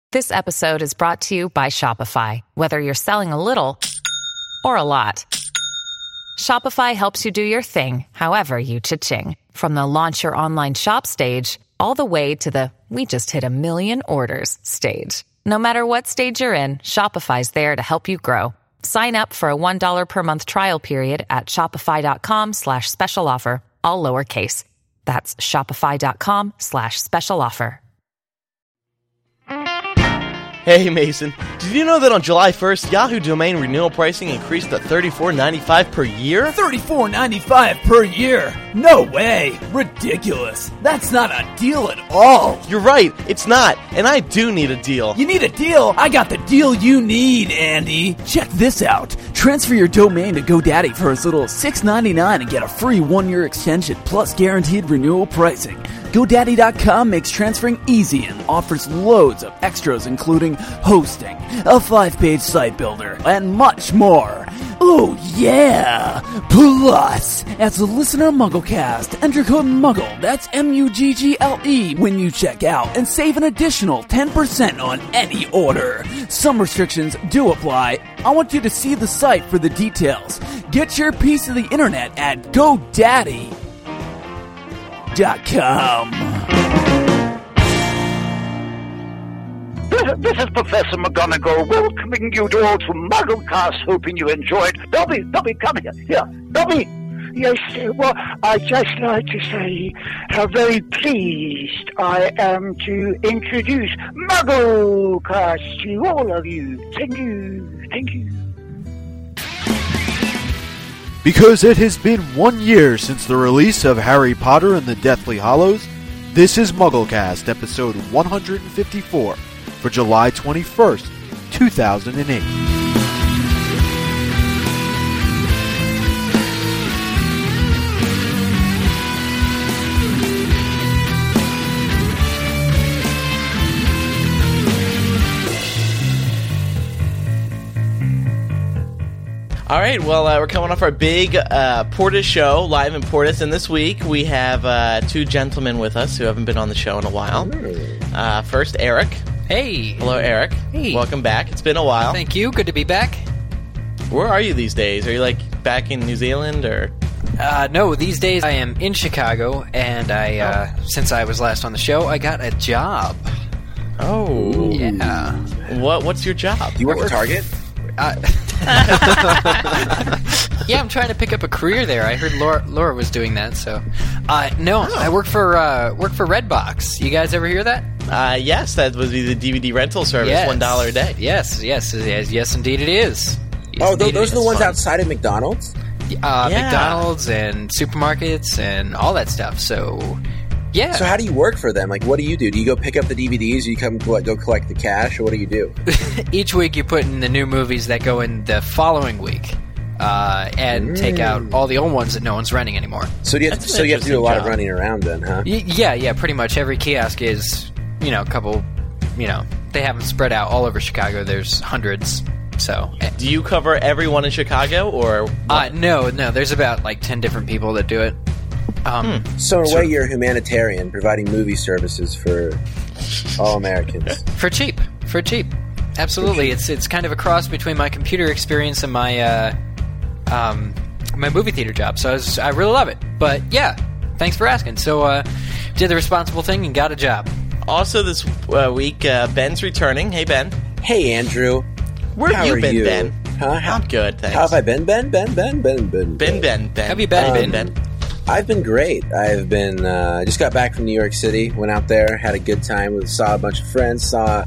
This episode is brought to you by Shopify. Whether you're selling a little or a lot, Shopify helps you do your thing, however you cha-ching. From the launch your online shop stage, all the way to the we just hit 1 million orders stage. No matter what stage you're in, Shopify's there to help you grow. Sign up for a $1 per month trial period at shopify.com/special offer, all lowercase. That's shopify.com/special offer. Hey Mason, did you know that on July 1st, Yahoo domain renewal pricing increased to $34.95 per year? $34.95 per year? No way! Ridiculous! That's not a deal at all! You're right, it's not, and I do need a deal. You need a deal? I got the deal you need, Andy! Check this out. Transfer your domain to GoDaddy for as little as $6.99 and get a free 1-year extension plus guaranteed renewal pricing. GoDaddy.com makes transferring easy and offers loads of extras including hosting, a 5-page site builder, and much more. Oh yeah! Plus, as a listener MuggleCast, enter code MUGGLE, that's MUGGLE, when you check out and save an additional 10% on any order. Some restrictions do apply. I want you to see the site for the details. Get your piece of the internet at GoDaddy.com. This is Professor McGonagall welcoming you all to MuggleCast, hoping you enjoyed. Dobby, come here. Here, Dobby. Yes, well, I'd just like to say how very pleased I am to introduce MuggleCast to all of you. Thank you. Because it has been 1 year since the release of Harry Potter and the Deathly Hallows, this is MuggleCast, episode 154, for July 21st, 2008. All right, well, we're coming off our big Portis show, live in Portis, and this week we have two gentlemen with us who haven't been on the show in a while. First, Eric. Hey. Hello, Eric. Hey. Welcome back. It's been a while. Thank you. Good to be back. Where are you these days? Are you, back in New Zealand, or...? No, these days I am in Chicago, and since I was last on the show, I got a job. Oh. Yeah. What's your job? Do you work at Target? Yeah, I'm trying to pick up a career there. I heard Laura was doing that, so... No, I work for Redbox. You guys ever hear that? Yes, that would be the DVD rental service, yes. $1 a day. Yes, indeed it is. Yes, those are the ones outside of McDonald's? Yeah. McDonald's and supermarkets and all that stuff, so... Yeah. So how do you work for them? What do? Do you go pick up the DVDs, or you come go collect the cash, or what do you do? Each week you put in the new movies that go in the following week, and take out all the old ones that no one's renting anymore. So you have to do a lot of running around then, huh? Yeah, pretty much. Every kiosk is, a couple, they have them spread out all over Chicago. There's hundreds, so... Do you cover everyone in Chicago, or...? No, there's about, 10 different people that do it. So in a way, you're a humanitarian, providing movie services for all Americans. For cheap. Absolutely. It's kind of a cross between my computer experience and my my movie theater job. So I really love it. But yeah, thanks for asking. So did the responsible thing and got a job. Also this week, Ben's returning. Hey, Ben. Hey, Andrew. Where have you been, Ben? Huh? I'm good, thanks. How have I been, Ben? Ben. Ben. Have you been, Ben? I've been great. I've been, I just got back from New York City, went out there, had a good time, saw a bunch of friends, saw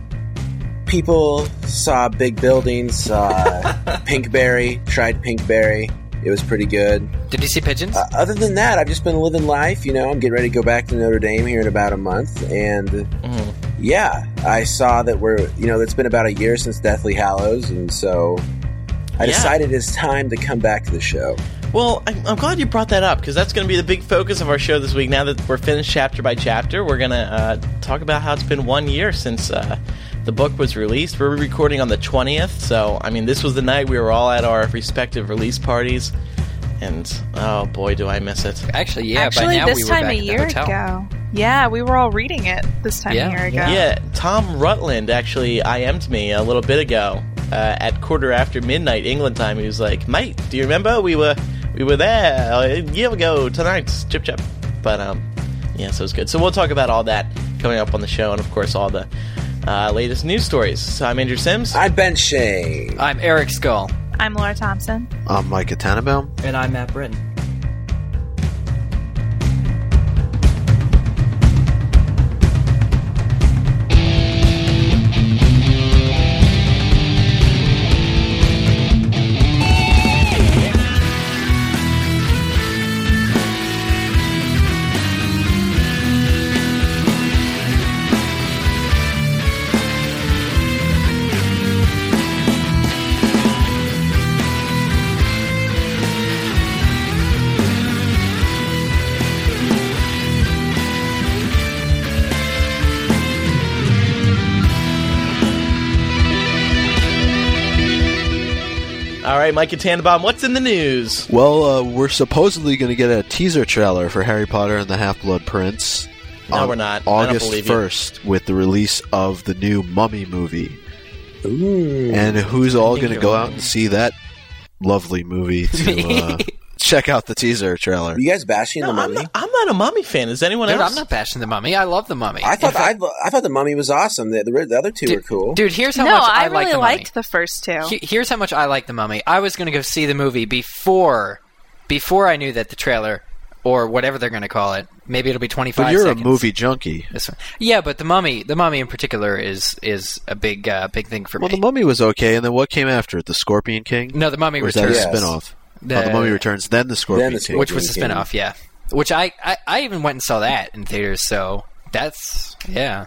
people, saw big buildings, saw Pinkberry, tried Pinkberry. It was pretty good. Did you see pigeons? Other than that, I've just been living life, I'm getting ready to go back to Notre Dame here in about a month, and yeah, I saw that it's been about a year since Deathly Hallows, and so I decided it's time to come back to the show. Well, I'm glad you brought that up, because that's going to be the big focus of our show this week. Now that we're finished chapter by chapter, we're going to talk about how it's been 1 year since the book was released. We're recording on the 20th, so, this was the night we were all at our respective release parties, and, oh boy, do I miss it. Actually, by now this we were time back a at year the hotel. ago. Yeah, we were all reading it this time a year ago. Yeah, Tom Rutland actually IM'd me a little bit ago at midnight England time. He was like, "Mate, do you remember we were there a year ago tonight? Chip chip." But yeah, so it was good. So we'll talk about all that coming up on the show, and of course all the latest news stories. So I'm Andrew Sims. I'm Ben Shane. I'm Eric Skull. I'm Laura Thompson. I'm Micah Tannenbaum. And I'm Matt Britton. All right, Micah Tannenbaum, what's in the news? Well, we're supposedly going to get a teaser trailer for Harry Potter and the Half-Blood Prince. No, we're not. August I don't believe you. 1st with the release of the new Mummy movie. Ooh. And who's all going to go out and see that lovely movie to check out the teaser trailer? You guys bashing the No, Mummy? I'm not a Mummy fan. Is anyone Dude, else? I'm not bashing the Mummy. I love the Mummy. I thought the Mummy was awesome. The other two were cool. Dude, here's how No, much I I like really the Mummy. liked the first two. Here's how much I like the Mummy. I was going to go see the movie before I knew that the trailer, or whatever they're going to call it, maybe it'll be 25 But you're seconds. a movie junkie. This one. Yeah, but the Mummy in particular is a big thing for Well, me. the Mummy was okay, and then what came after it? The Scorpion King? No, the Mummy Or is that a Returns. Yes. spin-off? The Mummy Returns, then the Scorpion King. Which was the King. spinoff, yeah. Which I even went and saw that in theaters, so that's, yeah.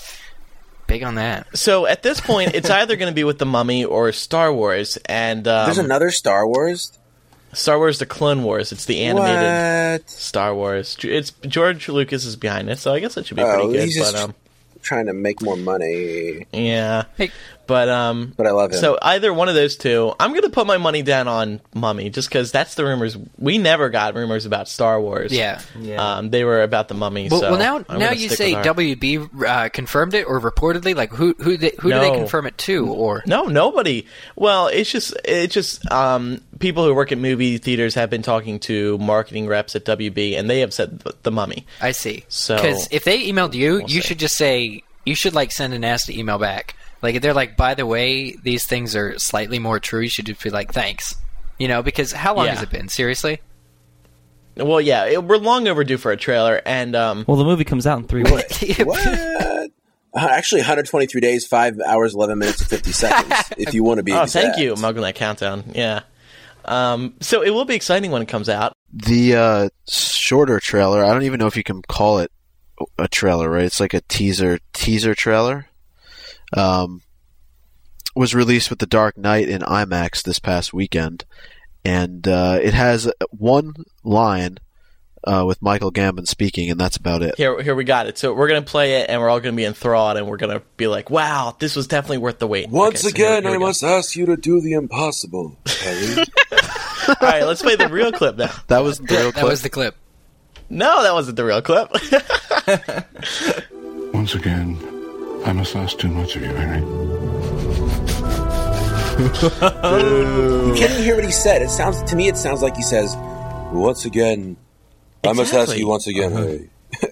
Big on that. So at this point, it's either going to be with the Mummy or Star Wars, and There's another Star Wars? Star Wars: The Clone Wars. It's the animated What? Star Wars. It's George Lucas is behind it, so I guess it should be pretty good. He's just But trying to make more money. yeah, Hey. but But I love him. So either one of those two, I'm going to put my money down on Mummy, just because that's the rumors. We never got rumors about Star Wars. Yeah. They were about the Mummy. Well, so well now I'm gonna you stick say with our- WB confirmed it or reportedly, like who do they confirm it to, or No, nobody. Well, it's just people who work at movie theaters have been talking to marketing reps at WB, and they have said the Mummy. I see. So- Because if they emailed you, We'll you see. should just say you should like send a nasty email back. Like if they're like, by the way, these things are slightly more true. You should just be like, thanks. You know, because how long Yeah. has it been? Seriously? Well, yeah, we're long overdue for a trailer, and Well, the movie comes out in 3 weeks. What? Actually, 123 days, 5 hours, 11 minutes, and 50 seconds, if you want to be oh, exact. thank you, Mugging That Countdown. Yeah. So it will be exciting when it comes out. The shorter trailer, I don't even know if you can call it a trailer, right? It's like a teaser trailer. Was released with The Dark Knight in IMAX this past weekend, and it has one line with Michael Gambon speaking, and that's about it. Here we got it. So we're going to play it, and we're all going to be enthralled, and we're going to be like, wow, this was definitely worth the wait. Once Okay, so here again, we I go. must ask you to do the impossible, Harry. All right, let's play the real clip now. That was the real That was the clip. No, that wasn't the real clip. Once again, I must ask too much of you, Harry. You can't even hear what he said. It sounds like he says, "Once again, I must ask Exactly. you once again, Harry."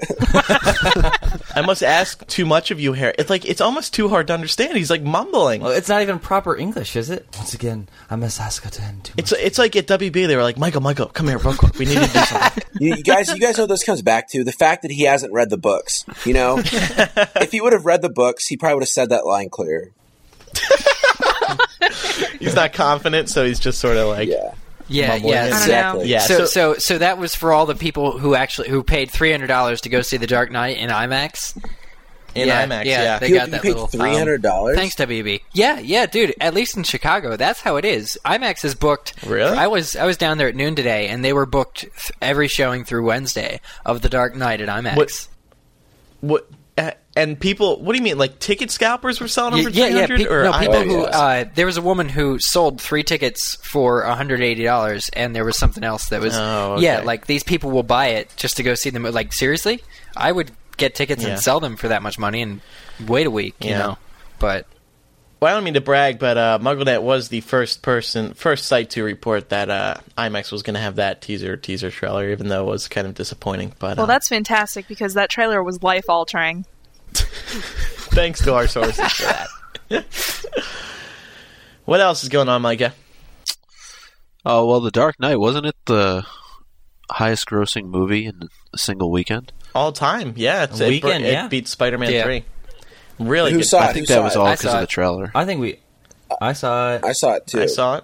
I must ask too much of you, Harry. It's almost too hard to understand. He's like mumbling. Well, it's not even proper English, is it? Once again, I must ask again too much. It's like at WB, they were like, Michael, come here, real quick. We need to do something. You guys know what this comes back to? The fact that he hasn't read the books. You know, if he would have read the books, he probably would have said that line clear. He's not confident, so he's just sort of like, Yeah, mumbling. yeah. I don't Exactly. know. Yeah. So that was for all the people who paid $300 to go see The Dark Knight in IMAX. in IMAX. Yeah. They You got that paid little $300. Thanks, WB. Yeah, dude. At least in Chicago, that's how it is. IMAX is booked. Really? I was down there at noon today, and they were booked every showing through Wednesday of The Dark Knight at IMAX. What? And people, what do you mean? Like ticket scalpers were selling them for $300? People who there was a woman who sold 3 tickets for $180, and there was something else that was like these people will buy it just to go see them. Like seriously, I would get tickets and sell them for that much money and wait a week, you know. But well, I don't mean to brag, but MuggleNet was the first site to report that IMAX was going to have that teaser trailer, even though it was kind of disappointing. But well, that's fantastic because that trailer was life altering. Thanks to our sources for that. What else is going on, Micah? Oh, well, The Dark Knight, wasn't it the highest grossing movie in a single weekend? All time, yeah. It beat Spider-Man 3. Really Who good. saw it? I think that was all because of the trailer. I saw it. I saw it too. I saw it.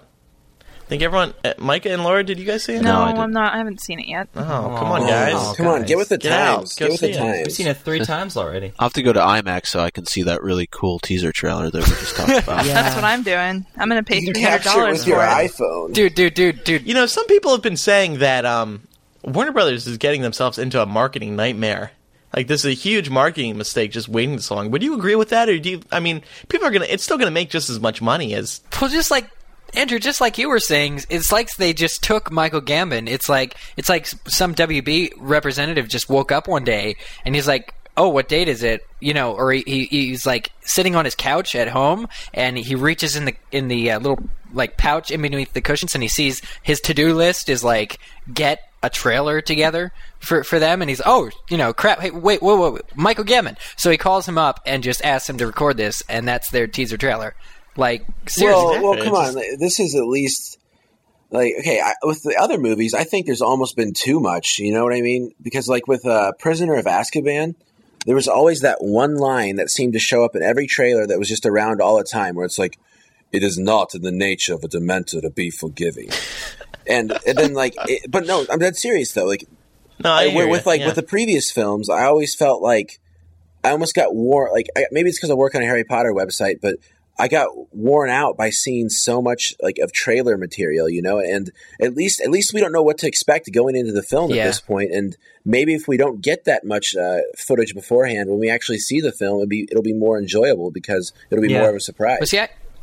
I think everyone... Micah and Laura, did you guys see it? No, I didn't. I'm not. I haven't seen it yet. Oh, come on, guys. Come on, get with the Get out. times. Go Get with the see it. times. We've seen it 3 times already. I'll have to go to IMAX so I can see that really cool teaser trailer that we just talked about. That's what I'm doing. I'm going to pay You can $300 capture it with for your it. iPhone. dude. You know, some people have been saying that Warner Brothers is getting themselves into a marketing nightmare. Like, this is a huge marketing mistake just waiting this long. Would you agree with that? Or do you... I mean, people are going to... It's still going to make just as much money as... Well, just like Andrew, just like you were saying, it's like they just took Michael Gambon. It's like some WB representative just woke up one day and he's like, "Oh, what date is it?" You know, or he's like sitting on his couch at home and he reaches in the little like pouch in beneath the cushions and he sees his to-do list is like get a trailer together for them, and he's crap. Hey, wait, whoa, Michael Gambon. So he calls him up and just asks him to record this, and that's their teaser trailer. Like, seriously. Well, come on. This is at least, like, okay, with the other movies, I think there's almost been too much, you know what I mean? Because, like, with Prisoner of Azkaban, there was always that one line that seemed to show up in every trailer that was just around all the time, where it's like, "It is not in the nature of a Dementor to be forgiving." and then, like, but no, I'm dead serious, though. Like, with the previous films, I always felt like I almost got maybe it's because I work on a Harry Potter website, but I got worn out by seeing so much like of trailer material, you know, and at least we don't know what to expect going into the film at this point. And maybe if we don't get that much footage beforehand, when we actually see the film, it'll be more enjoyable because it'll be more of a surprise. But see,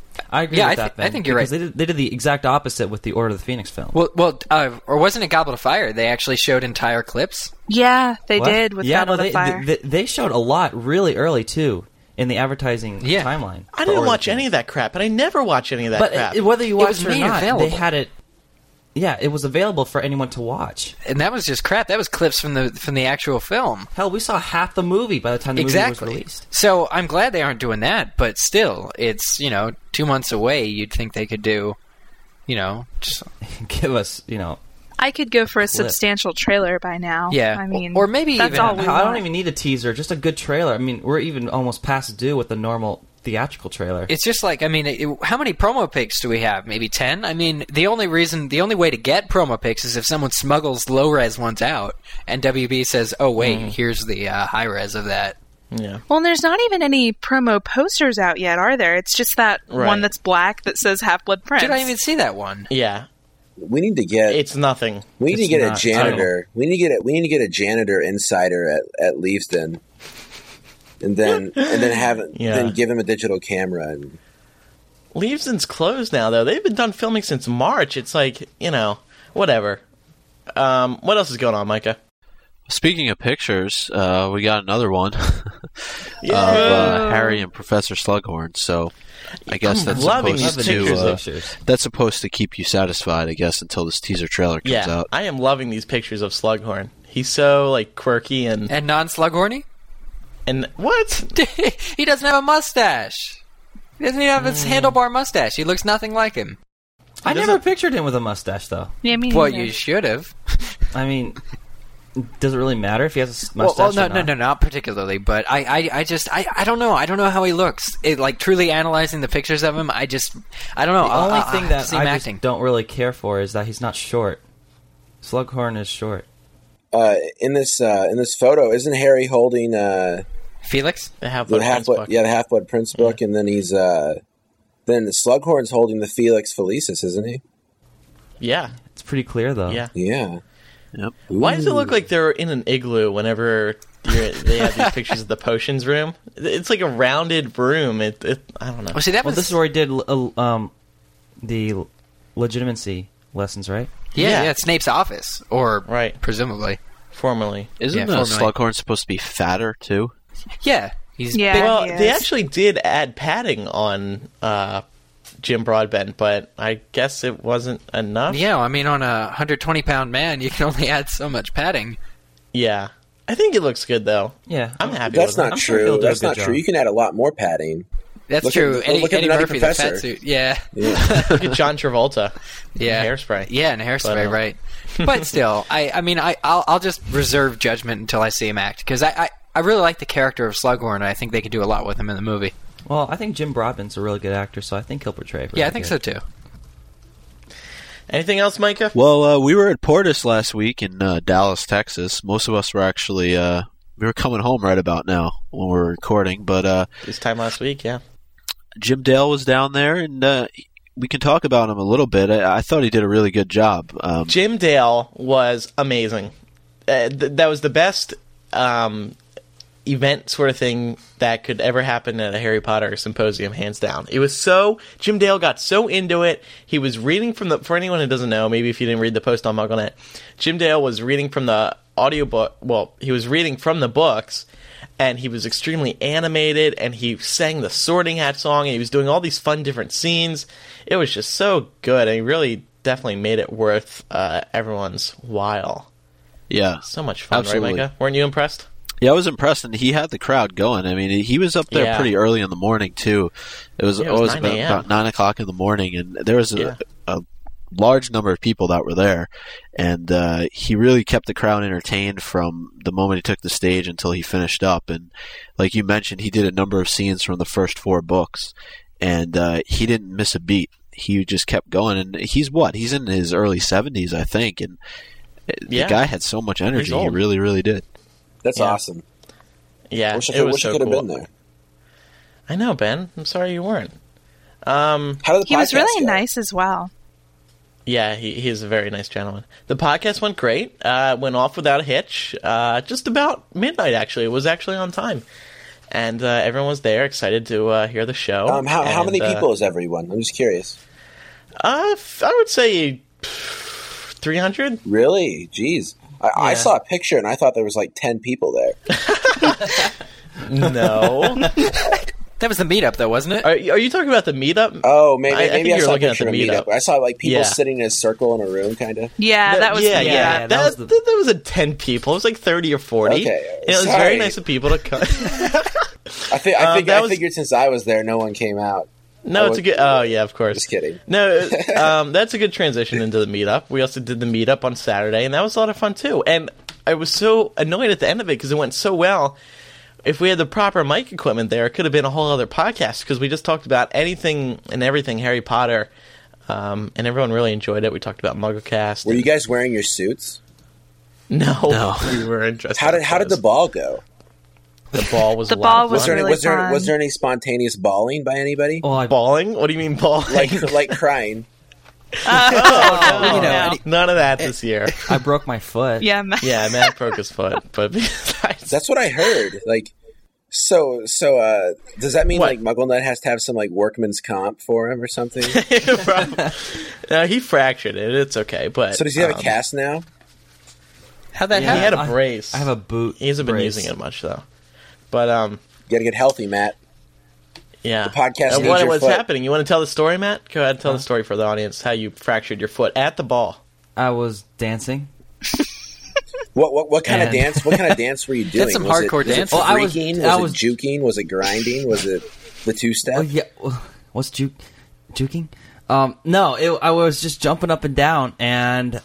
I agree with that. I think you're right. They did the exact opposite with the Order of the Phoenix film. Well, or wasn't it Goblet of Fire? They actually showed entire clips. Yeah, they did with Goblet of Fire. They showed a lot really early too. In the advertising timeline. I didn't watch any of that crap, and I never watch any of that crap. But whether you watched it or not, available. they had it. Yeah, it was available for anyone to watch. And that was just crap. That was clips from the actual film. Hell, we saw half the movie by the time the movie was released. So I'm glad they aren't doing that, but still, it's 2 months away. You'd think they could do, just give us, I could go for a substantial trailer by now. Yeah, I mean, or maybe that's even all we I don't want. even need a teaser, just a good trailer. I mean, we're even almost past due with the normal theatrical trailer. It's just like, I mean, how many promo pics do we have? Maybe 10? I mean, the only way to get promo pics is if someone smuggles low-res ones out, and WB says, "Oh, wait, here's the high-res of that." Yeah. Well, and there's not even any promo posters out yet, are there? It's just that one that's black that says Half-Blood Prince. Did I even see that one? Yeah. We need to get. It's nothing. We need to get a janitor. We need to get a janitor insider at Leavesden, and then give him a digital camera. And Leavesden's closed now, though. They've been done filming since March. It's like whatever. What else is going on, Micah? Speaking of pictures, we got another one of Harry and Professor Slughorn. So I guess that's supposed to keep you satisfied, I guess, until this teaser trailer comes out. I am loving these pictures of Slughorn. He's so like quirky and non-Slughorny. And what? He doesn't have a mustache. He doesn't even have his handlebar mustache. He looks nothing like him. I never pictured him with a mustache, though. Yeah, well, you should have. I mean, does it really matter if he has a mustache? Well, no, not particularly. But I don't know. I don't know how he looks. Like truly analyzing the pictures of him, I don't know. The only thing that I just don't really care for is that he's not short. Slughorn is short. In this photo, isn't Harry holding Felix? The Half-Blood Prince book. Yeah, the Half-Blood Prince book, and then he's then Slughorn's holding the Felix Felicis, isn't he? Yeah, it's pretty clear though. Yeah. Yep. Why does it look like they're in an igloo whenever they have these pictures of the potions room. It's like a rounded room. I don't know. Well, see, this is where he did the legitimacy lessons, right? Yeah, it's Snape's office, or right, presumably. Formerly. Isn't Slughorn supposed to be fatter, too? Yeah. He's Yeah, big. Well, he they is. actually did add padding on Jim Broadbent, but I guess it wasn't enough. Yeah, I mean, on a 120-pound man, you can only add so much padding. Yeah. I think it looks good, though. Yeah. I'm happy That's with not it. sure true. he'll do a That's good not job. true. You can add a lot more padding. That's Look true. at Eddie Nutty Murphy, the fat Professor. suit. Yeah. Yeah. Look at John Travolta. Yeah. Hairspray. Yeah, and hairspray, But, right. But still, I'll just reserve judgment until I see him act, because I really like the character of Slughorn, and I think they could do a lot with him in the movie. Well, I think Jim Broadbent's a really good actor, so I think he'll portray it. Yeah, I think so too. Anything else, Micah? Well, we were at Portis last week in Dallas, Texas. Most of us were actually we were coming home right about now when we were recording, but This time last week, yeah. Jim Dale was down there, and we can talk about him a little bit. I thought he did a really good job. Jim Dale was amazing. That was the best event sort of thing that could ever happen at a Harry Potter symposium, hands down. It was Jim Dale got so into it. He was reading for anyone who doesn't know, maybe if you didn't read the post on MuggleNet, Jim Dale was reading from the audiobook, he was reading from the books, and he was extremely animated, and he sang the Sorting Hat song, and he was doing all these fun different scenes. It was just so good, and he really definitely made it worth everyone's while. Yeah. So much fun, Absolutely. right, Micah? Weren't you impressed? Yeah, I was impressed, and he had the crowd going. I mean, he was up there pretty early in the morning, too. It was 9 a.m. about 9 o'clock in the morning, and there was a large number of people that were there, and he really kept the crowd entertained from the moment he took the stage until he finished up. And like you mentioned, he did a number of scenes from the first 4 books, and he didn't miss a beat. He just kept going, and he's in his early 70s, I think, and the guy had so much energy. He really, really did. That's awesome. Yeah, wish it was I so could have cool. been there. I know, Ben. I'm sorry you weren't. How did the He was podcast really go? nice as well. Yeah, he is a very nice gentleman. The podcast went great. Went off without a hitch. Just about midnight, actually. It was actually on time. And everyone was there, excited to hear the show. How many people is everyone? I'm just curious. I would say 300. Really? Jeez. I saw a picture, and I thought there was like 10 people there. No. That was the meetup, though, wasn't it? Are you talking about the meetup? Oh, maybe I think I you're saw a looking at picture the of a meetup. meetup. I saw like people Yeah. sitting in a circle in a room, kind of. Yeah, that was yeah. that was That was a 10 people. It was like 30 or 40. Okay, And it was sorry. very nice of people to come. I figured since I was there, no one came out. No, it's a good. Oh, yeah, of course. Just kidding. No, that's a good transition into the meetup. We also did the meetup on Saturday, and that was a lot of fun too. And I was so annoyed at the end of it because it went so well. If we had the proper mic equipment there, it could have been a whole other podcast because we just talked about anything and everything Harry Potter, and everyone really enjoyed it. We talked about MuggleCast. Were you guys wearing your suits? No, we were interested. How did the ball go? The ball was The a lot ball of was fun. really fun. Was there any spontaneous bawling by anybody? Well, Bawling? What do you mean bawling? Like crying? None of that this year. I broke my foot. Yeah, Yeah, Matt broke his foot, but besides, That's what I heard. Like, so does that mean What? like MuggleNet has to have some like workman's comp for him or something? no, he fractured it. It's okay, but So does he have a cast now? How'd that He happen? had a brace. I have a boot. He hasn't been brace. using it much though. But You gotta get healthy, Matt. yeah. The podcast needs What your was foot. happening? You want to tell the story, Matt? Go ahead, tell the story for the audience. How you fractured your foot at the ball. I was dancing. What kind of And- dance? What kind of dance were you doing? That's some Was hardcore was dancing. It Well, I was- freaking? I Was was- it juking? Was it grinding? Was it the 2-step? Oh yeah, what's juking? No, I was just jumping up and down, and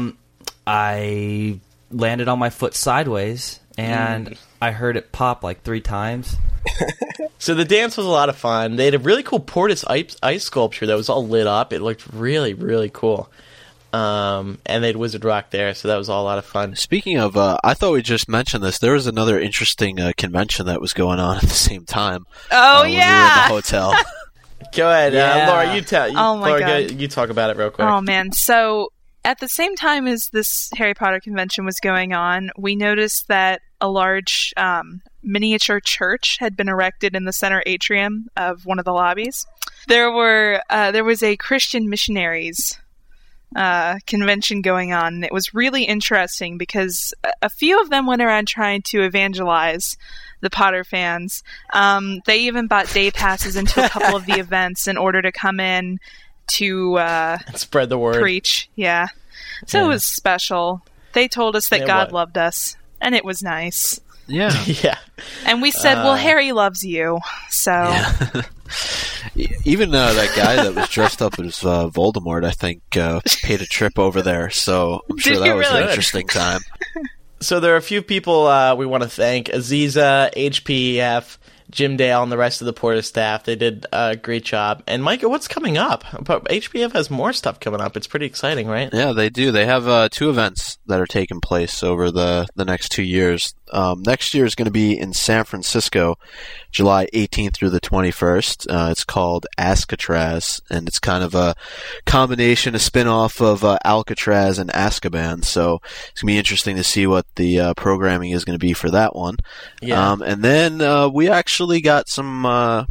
I landed on my foot sideways, and I heard it pop like 3 times. So the dance was a lot of fun. They had a really cool Portis ice sculpture that was all lit up. It looked really, really cool. And they had Wizard Rock there, so that was all a lot of fun. Speaking of, I thought we just mentioned this. There was another interesting convention that was going on at the same time. Oh, when we were in yeah. the hotel. Go ahead, Yeah. Laura. You tell. Oh, my Laura, God. You talk about it real quick. Oh man! So at the same time as this Harry Potter convention was going on, we noticed that a large miniature church had been erected in the center atrium of one of the lobbies. There was a Christian missionaries convention going on, and it was really interesting because a few of them went around trying to evangelize the Potter fans. They even bought day passes into a couple of the events in order to come in to spread the word. Preach, yeah. So It was special. They told us that God loved us, and it was nice. Yeah. Yeah. And we said, well, Harry loves you, so... Yeah. Even that guy that was dressed up as Voldemort, I think, paid a trip over there, so I'm sure that was an interesting time. So there are a few people we want to thank. Aziza, HPF, Jim Dale, and the rest of the Porter staff. They did a great job. And Micah, what's coming up? HPF has more stuff coming up. It's pretty exciting, right? Yeah, they do. They have 2 events that are taking place over the next 2 years. Next year is going to be in San Francisco, July 18th through the 21st. It's called Ascatraz, and it's kind of a combination, a spin-off of Alcatraz and Azkaban. So it's going to be interesting to see what the programming is going to be for that one. Yeah. And then we actually got some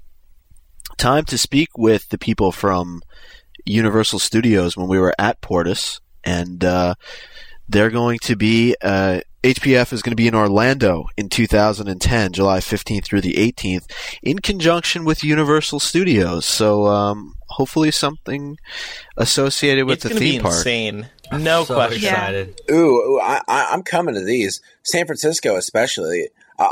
time to speak with the people from Universal Studios when we were at Portis, and they're going to be... HPF is going to be in Orlando in 2010, July 15th through the 18th, in conjunction with Universal Studios. So hopefully something associated with the theme park. It's going to be insane. No question. Excited. Ooh, I'm coming to these. San Francisco especially.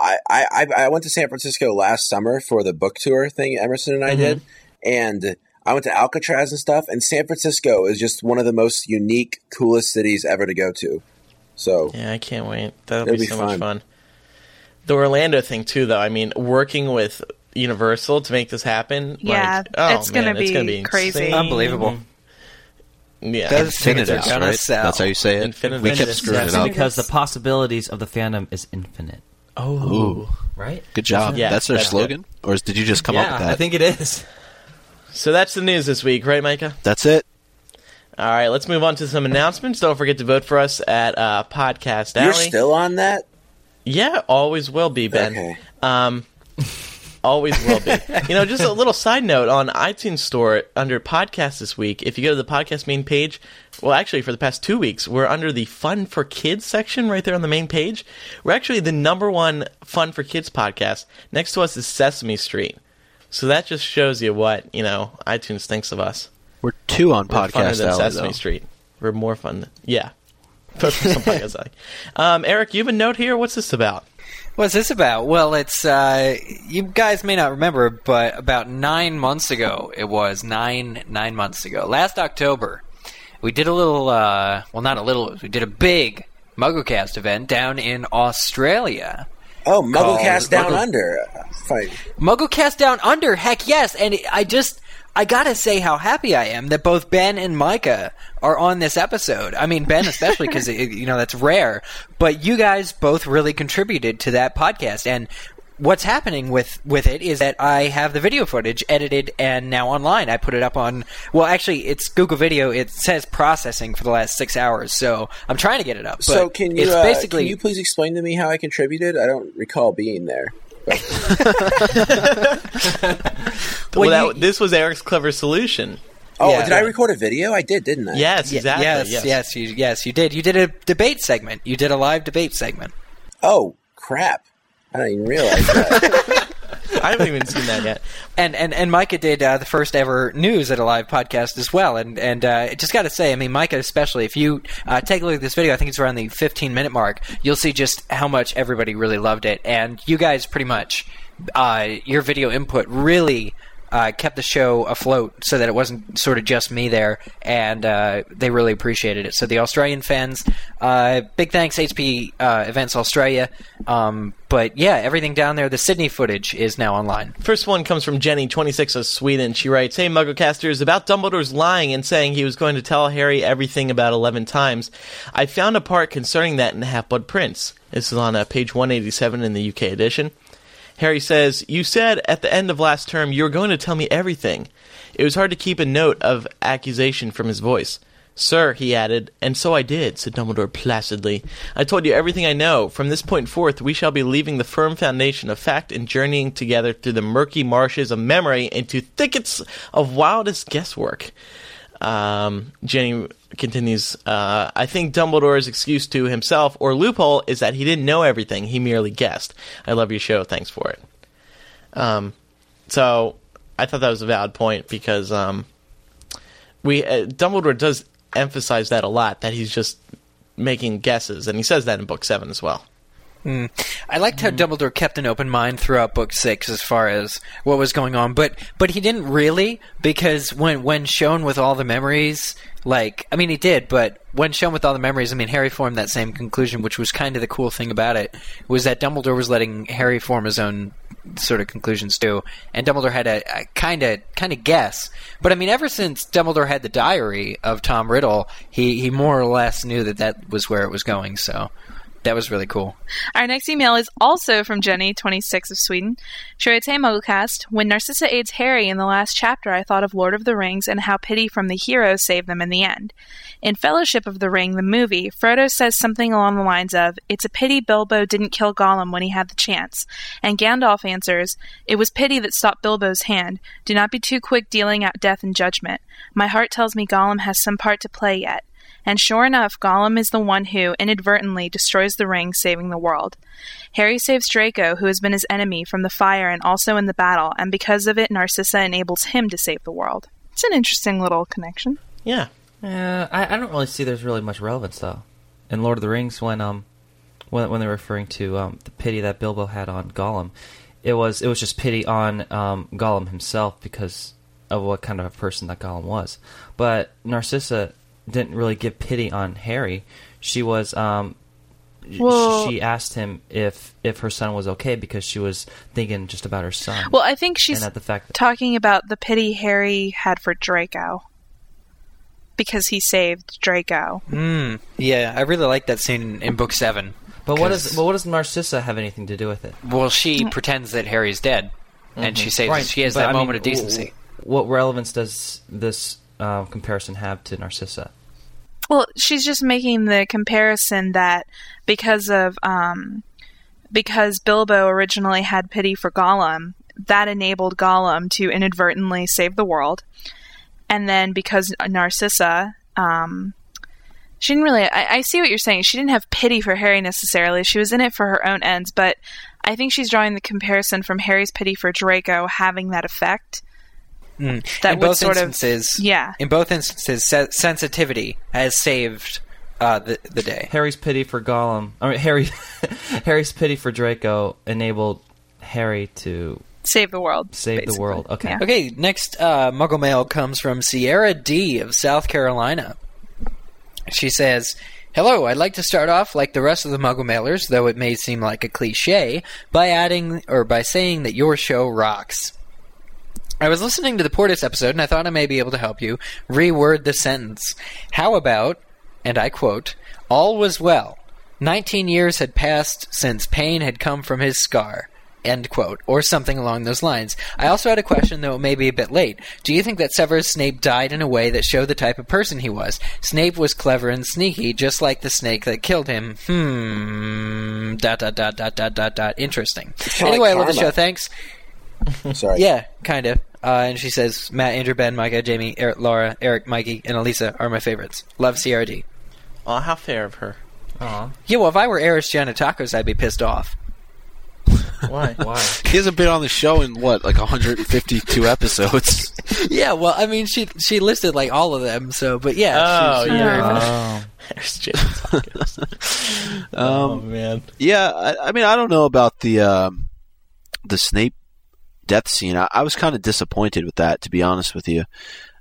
I went to San Francisco last summer for the book tour thing Emerson and I did, and I went to Alcatraz and stuff, and San Francisco is just one of the most unique, coolest cities ever to go to. So yeah, I can't wait. That'll be so much fun. The Orlando thing too, though. I mean, working with Universal to make this happen. Yeah, it's going to be crazy, unbelievable. Yeah, Infinitus, right? That's how you say it. Infinitus. We kept screwing it up because the possibilities of the fandom is infinite. Oh, right. Good job. Yeah, that's their slogan, or did you just come up with that? I think it is. So that's the news this week, right, Micah? That's it. All right, let's move on to some announcements. Don't forget to vote for us at Podcast Alley. You're still on that? Yeah, always will be, Ben. Okay. Always will be. Just a little side note on iTunes Store under Podcasts this week. If you go to the podcast main page, well, actually, for the past 2 weeks, we're under the Fun for Kids section right there on the main page. We're actually the #1 Fun for Kids podcast. Next to us is Sesame Street. So that just shows you what, iTunes thinks of us. We're 2 on We're Podcast than Alley, Sesame though. Street. We're more fun. Yeah. But for some Podcast Alley. Eric, you have a note here. What's this about? What's this about? Well, it's, you guys may not remember, but about 9 months ago, it was 9 months ago, last October, we did a little, we did a big MuggleCast event down in Australia. Oh, MuggleCast Down Under. Fine. MuggleCast Down Under, heck yes, and I gotta say how happy I am that both Ben and Micah are on this episode. I mean, Ben especially because, that's rare. But you guys both really contributed to that podcast. And what's happening with it is that I have the video footage edited and now online. I put it up on, well, actually, it's Google Video. It says processing for the last 6 hours. So I'm trying to get it up. But so can you please explain to me how I contributed? I don't recall being there. This was Eric's clever solution. Oh, yeah. Did I record a video? I did, didn't I? Yes, exactly. Yes, you did. You did a debate segment. You did a live debate segment. Oh, crap. I didn't even realize that. I haven't even seen that yet. And Micah did the first ever news at a live podcast as well. And just got to say, I mean, Micah especially, if you take a look at this video, I think it's around the 15-minute mark, you'll see just how much everybody really loved it. And you guys pretty much, your video input really kept the show afloat so that it wasn't sort of just me there, and they really appreciated it. So the Australian fans, big thanks HP Events Australia. But yeah, everything down there, the Sydney footage is now online. First one comes from Jenny, 26 of Sweden. She writes, "Hey Mugglecasters, about Dumbledore's lying and saying he was going to tell Harry everything about 11 times. I found a part concerning that in The Half-Blood Prince. This is on page 187 in the UK edition. Harry says, you said at the end of last term you were going to tell me everything. It was hard to keep a note of accusation from his voice. "Sir," he added. "And so I did," said Dumbledore placidly. "I told you everything I know. From this point forth, we shall be leaving the firm foundation of fact and journeying together through the murky marshes of memory into thickets of wildest guesswork." Jenny continues, "I think Dumbledore's excuse to himself, or loophole, is that he didn't know everything. He merely guessed. I love your show. Thanks for it." So I thought that was a valid point because Dumbledore does emphasize that a lot, that he's just making guesses, and he says that in Book 7 as well. I liked how Dumbledore kept an open mind throughout Book 6 as far as what was going on, but he didn't really, because when shown with all the memories, he did, but when shown with all the memories, Harry formed that same conclusion, which was kind of the cool thing about it, was that Dumbledore was letting Harry form his own sort of conclusions too, and Dumbledore had a kind of guess. But ever since Dumbledore had the diary of Tom Riddle, he more or less knew that was where it was going, so that was really cool. Our next email is also from Jenny, 26 of Sweden. She writes, "Hey Mugglecast, when Narcissa aids Harry in the last chapter, I thought of Lord of the Rings and how pity from the hero saved them in the end. In Fellowship of the Ring, the movie, Frodo says something along the lines of, 'It's a pity Bilbo didn't kill Gollum when he had the chance.' And Gandalf answers, 'It was pity that stopped Bilbo's hand. Do not be too quick dealing out death and judgment. My heart tells me Gollum has some part to play yet.' And sure enough, Gollum is the one who, inadvertently, destroys the ring, saving the world. Harry saves Draco, who has been his enemy, from the fire and also in the battle, and because of it, Narcissa enables him to save the world." It's an interesting little connection. Yeah. I don't really see there's really much relevance, though. In Lord of the Rings, when they're referring to the pity that Bilbo had on Gollum, it was just pity on Gollum himself because of what kind of a person that Gollum was. But Narcissa didn't really give pity on Harry. She was she asked him if her son was okay because she was thinking just about her son. Well, I think she's and the fact talking about the pity Harry had for Draco because he saved Draco. Yeah, I really like that scene in Book 7. But what does Narcissa have anything to do with it? Well, she pretends that Harry's dead, and she saves. Right, she has that moment of decency. What relevance does this comparison have to Narcissa? Well, she's just making the comparison that because Bilbo originally had pity for Gollum, that enabled Gollum to inadvertently save the world. And then because Narcissa, she didn't really... I see what you're saying. She didn't have pity for Harry necessarily. She was in it for her own ends, but I think she's drawing the comparison from Harry's pity for Draco having that effect. That in both instances, In both instances, sensitivity has saved the day. Harry's pity for Gollum, Harry's pity for Draco enabled Harry to save the world. The world. Okay. Yeah. Okay. Next, Muggle mail comes from Sierra D of South Carolina. She says, "Hello, I'd like to start off like the rest of the Muggle mailers, though it may seem like a cliche, by saying that your show rocks. I was listening to the Portis episode, and I thought I may be able to help you reword the sentence. How about, and I quote, 'All was well. 19 years had passed since pain had come from his scar.' End quote, or something along those lines. I also had a question, though it may be a bit late. Do you think that Severus Snape died in a way that showed the type of person he was? Snape was clever and sneaky, just like the snake that killed him. Interesting. Anyway, I love the show. Thanks." Sorry. Yeah, kind of. And she says, "Matt, Andrew, Ben, Micah, Jamie, Eric, Laura, Eric, Mikey, and Elisa are my favorites. Love CRD." Oh, how fair of her. Aw. Yeah, well, if I were Eris Giannatacos, I'd be pissed off. Why? He hasn't been on the show in, 152 episodes? Yeah, well, I mean, she listed, all of them, so, but yeah. There's James. Oh, man. Yeah, I mean, I don't know about the Snape death scene. I was kind of disappointed with that, to be honest with you.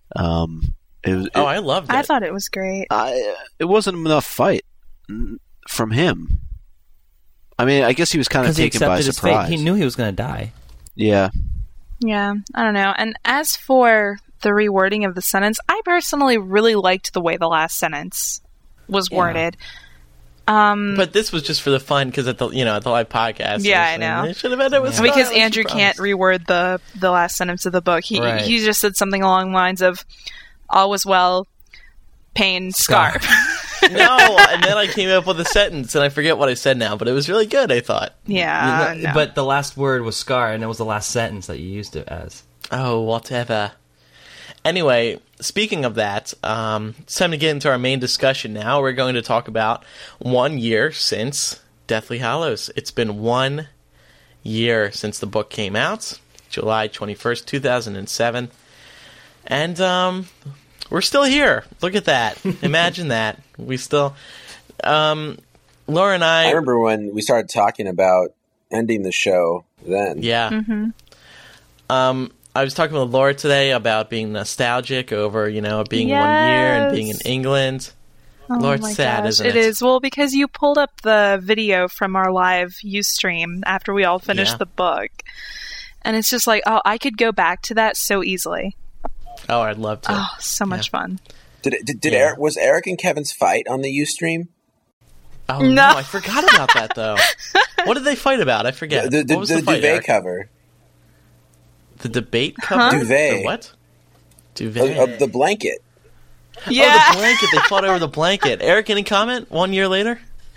I loved it. I thought it was great. It wasn't enough fight from him. I mean, I guess he was kind of taken by surprise. He knew he was going to die. Yeah. Yeah, I don't know. And as for the rewording of the sentence, I personally really liked the way the last sentence was worded. But this was just for the fun because at the live podcast. Yeah, I know. They should have ended with because Andrew can't reword the last sentence of the book. He just said something along the lines of, "All was well. pain scar. No, and then I came up with a sentence, and I forget what I said now, but it was really good, I thought. Yeah, no. But the last word was scar, and it was the last sentence that you used it as. Oh, whatever. Anyway, speaking of that, it's time to get into our main discussion now. We're going to talk about 1 year since Deathly Hallows. It's been 1 year since the book came out, July 21st, 2007. And we're still here. Look at that. Imagine that. We still... Laura and I remember when we started talking about ending the show then. Yeah. Mm-hmm. I was talking with Laura today about being nostalgic over, being 1 year and being in England. Oh Laura, it's my sad, gosh, isn't it? It is. Well, because you pulled up the video from our live Ustream after we all finished the book. And it's just like, I could go back to that so easily. Oh, I'd love to. Oh, so much fun. Was Eric and Kevin's fight on the Ustream? Oh, no, I forgot about that, though. What did they fight about? I forget. What was the fight, duvet Eric? cover. The debate cover? Duvet. The what? Duvet. The blanket. Yeah. Oh, the blanket. They fought over the blanket. Eric, any comment 1 year later?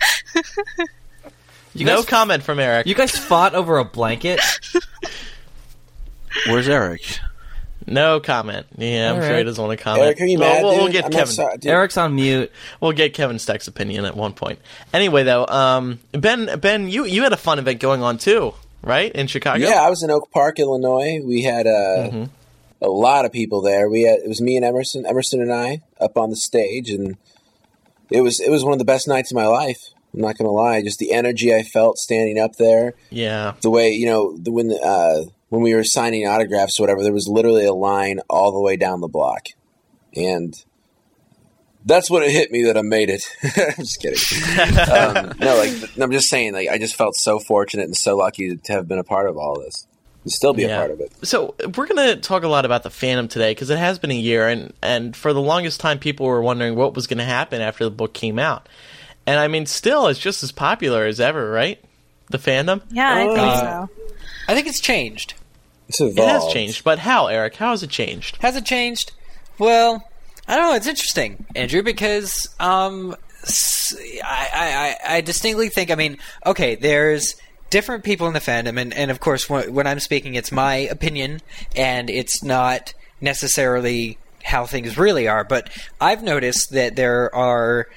No comment from Eric. You guys fought over a blanket? Where's Eric? No comment. Yeah, I'm sure he doesn't want to comment. Eric, are you mad, We'll dude? get I'm Kevin. not sorry, dude. Eric's on mute. We'll get Kevin Steck's opinion at one point. Anyway, though, Ben, you had a fun event going on too, right? In Chicago? Yeah, I was in Oak Park, Illinois. We had a lot of people there. It was me and Emerson and I up on the stage, and it was one of the best nights of my life. I'm not going to lie. Just the energy I felt standing up there. Yeah. The way, when we were signing autographs or whatever, there was literally a line all the way down the block. And that's when it hit me that I made it. I'm just kidding. I'm just saying, I just felt so fortunate and so lucky to have been a part of all this. And still be a part of it. So we're going to talk a lot about the fandom today because it has been a year. And for the longest time, people were wondering what was going to happen after the book came out. And I mean, still, it's just as popular as ever, right? The fandom? Yeah, I think so. I think it's changed. It's evolved. It has changed. But how, Eric? How has it changed? Has it changed? Well, I don't know. It's interesting, Andrew, because I distinctly think, okay, there's different people in the fandom, and of course, when I'm speaking, it's my opinion, and it's not necessarily how things really are, but I've noticed that there are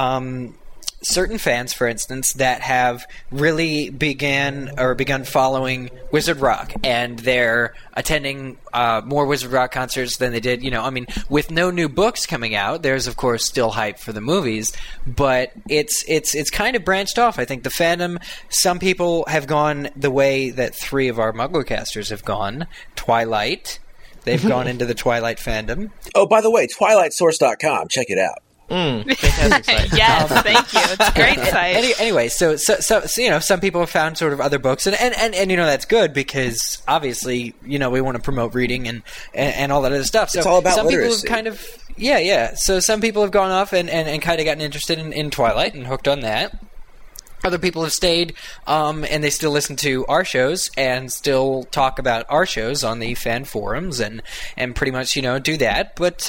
certain fans, for instance, that have really begun following Wizard Rock, and they're attending more Wizard Rock concerts than they did. With no new books coming out, there's of course still hype for the movies, but it's kind of branched off. I think the fandom. Some people have gone the way that three of our MuggleCasters have gone. Twilight. They've gone into the Twilight fandom. Oh, by the way, TwilightSource.com. Check it out. Fantastic site. Yes, thank you. It's a great site. Anyway, so some people have found sort of other books, and that's good because obviously we want to promote reading and all that other stuff. So it's all about some literacy. people have kind of So some people have gone off and kind of gotten interested in Twilight and hooked on that. Other people have stayed, and they still listen to our shows and still talk about our shows on the fan forums and pretty much do that. But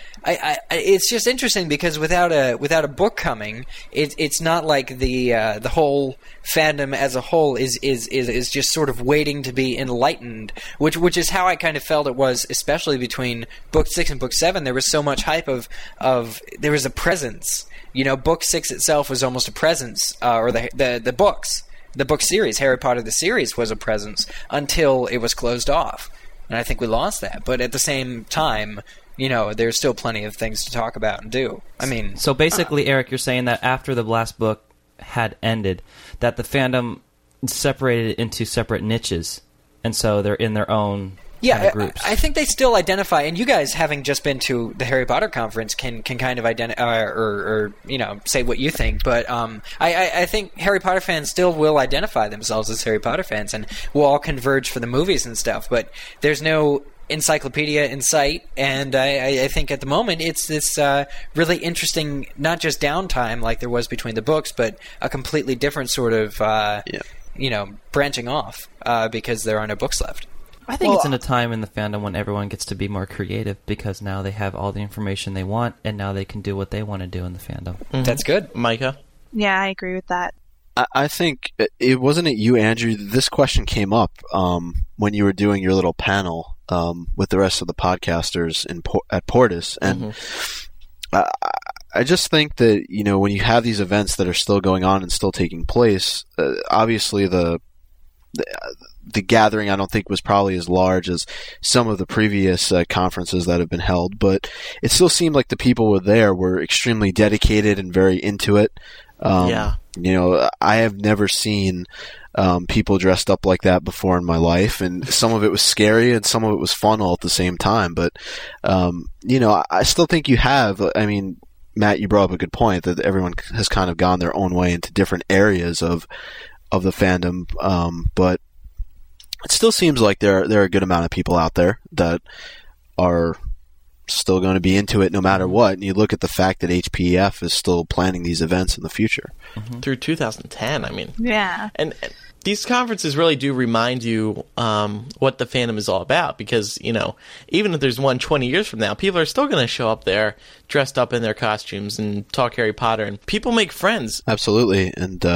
it's just interesting because without a book coming, it's not like the whole fandom as a whole is just sort of waiting to be enlightened, which is how I kind of felt it was, especially between book 6 and book 7. There was so much hype of there was a presence. Book 6 itself was almost a presence, or the books. The book series, Harry Potter the series, was a presence until it was closed off. And I think we lost that. But at the same time, there's still plenty of things to talk about and do. So basically, Eric, you're saying that after the last book had ended, that the fandom separated into separate niches, and so they're in their own... Yeah, groups. I think they still identify, and you guys, having just been to the Harry Potter conference, can kind of identify or say what you think. But I think Harry Potter fans still will identify themselves as Harry Potter fans, and will all converge for the movies and stuff. But there's no encyclopedia in sight, and I think at the moment it's this really interesting, not just downtime like there was between the books, but a completely different sort of branching off because there are no books left. I think it's in a time in the fandom when everyone gets to be more creative because now they have all the information they want and now they can do what they want to do in the fandom. Mm-hmm. That's good. Micah? Yeah, I agree with that. I think it wasn't you, Andrew. This question came up when you were doing your little panel with the rest of the podcasters at Portis, and I just think that when you have these events that are still going on and still taking place, obviously the gathering I don't think was probably as large as some of the previous conferences that have been held, but it still seemed like the people were extremely dedicated and very into it. I have never seen people dressed up like that before in my life, and some of it was scary and some of it was fun all at the same time. But I still think you have. I mean, Matt, you brought up a good point that everyone has kind of gone their own way into different areas of the fandom, but it still seems like there are a good amount of people out there that are still going to be into it no matter what. And you look at the fact that HPF is still planning these events in the future. Through 2010, I mean. Yeah. And these conferences really do remind you what the fandom is all about because, even if there's one 20 years from now, people are still going to show up there dressed up in their costumes and talk Harry Potter, and people make friends. Absolutely. And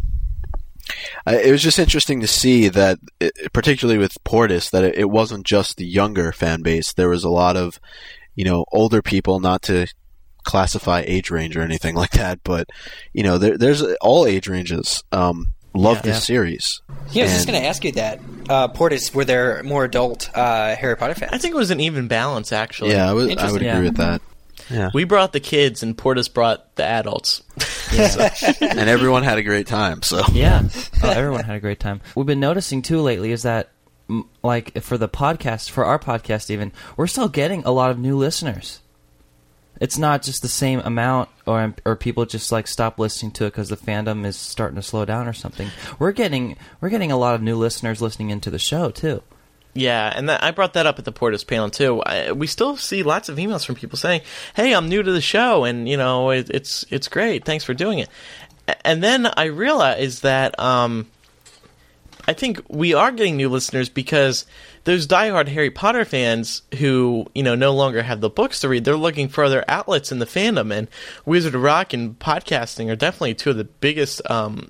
it was just interesting to see that, particularly with Portis, that it wasn't just the younger fan base. There was a lot of older people, not to classify age range or anything like that, but there's all age ranges love this series. Yeah, I was just going to ask you that. Portis, were there more adult Harry Potter fans? I think it was an even balance, actually. Yeah, I would agree with that. Yeah. We brought the kids, and Portis brought the adults. Yeah. And everyone had a great time. So yeah, everyone had a great time. We've been noticing too lately is that, like for our podcast, even we're still getting a lot of new listeners. It's not just the same amount, or people just like stop listening to it because the fandom is starting to slow down or something. We're getting a lot of new listeners listening into the show too. Yeah, and I brought that up at the Portis panel too. We still see lots of emails from people saying, "Hey, I'm new to the show, and it's great. Thanks for doing it." And then I realized that I think we are getting new listeners because those diehard Harry Potter fans who no longer have the books to read, they're looking for other outlets in the fandom, and Wizard of Rock and podcasting are definitely two of the biggest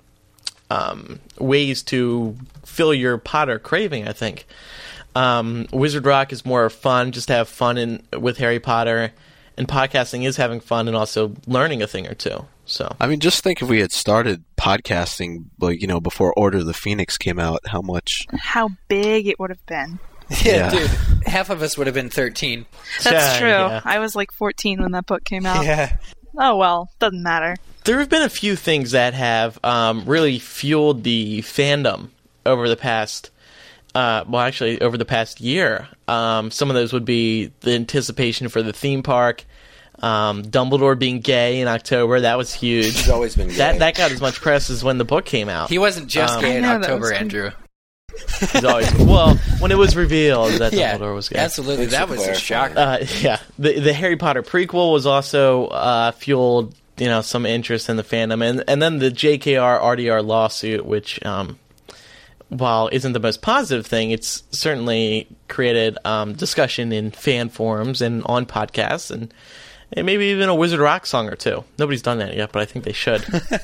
ways to fill your Potter craving, I think. Wizard Rock is more fun, just to have fun with Harry Potter, and podcasting is having fun and also learning a thing or two. So I mean, just think if we had started podcasting before Order of the Phoenix came out, how big it would have been. Yeah, dude, half of us would have been 13. That's true. Yeah. I was like 14 when that book came out. Yeah. Oh well, doesn't matter. There have been a few things that have really fueled the fandom over the past over the past year. Some of those would be the anticipation for the theme park, Dumbledore being gay in October. That was huge. He's always been gay. That got as much press as when the book came out. He wasn't just gay in I know, that October, was- Andrew. He's always when it was revealed that Dumbledore was gay. Absolutely. Thanks That for was a shocker. Yeah, the Harry Potter prequel was also fueled, some interest in the fandom, and then the JKR RDR lawsuit, which, while isn't the most positive thing, it's certainly created discussion in fan forums and on podcasts, and maybe even a Wizard Rock song or two. Nobody's done that yet, but I think they should.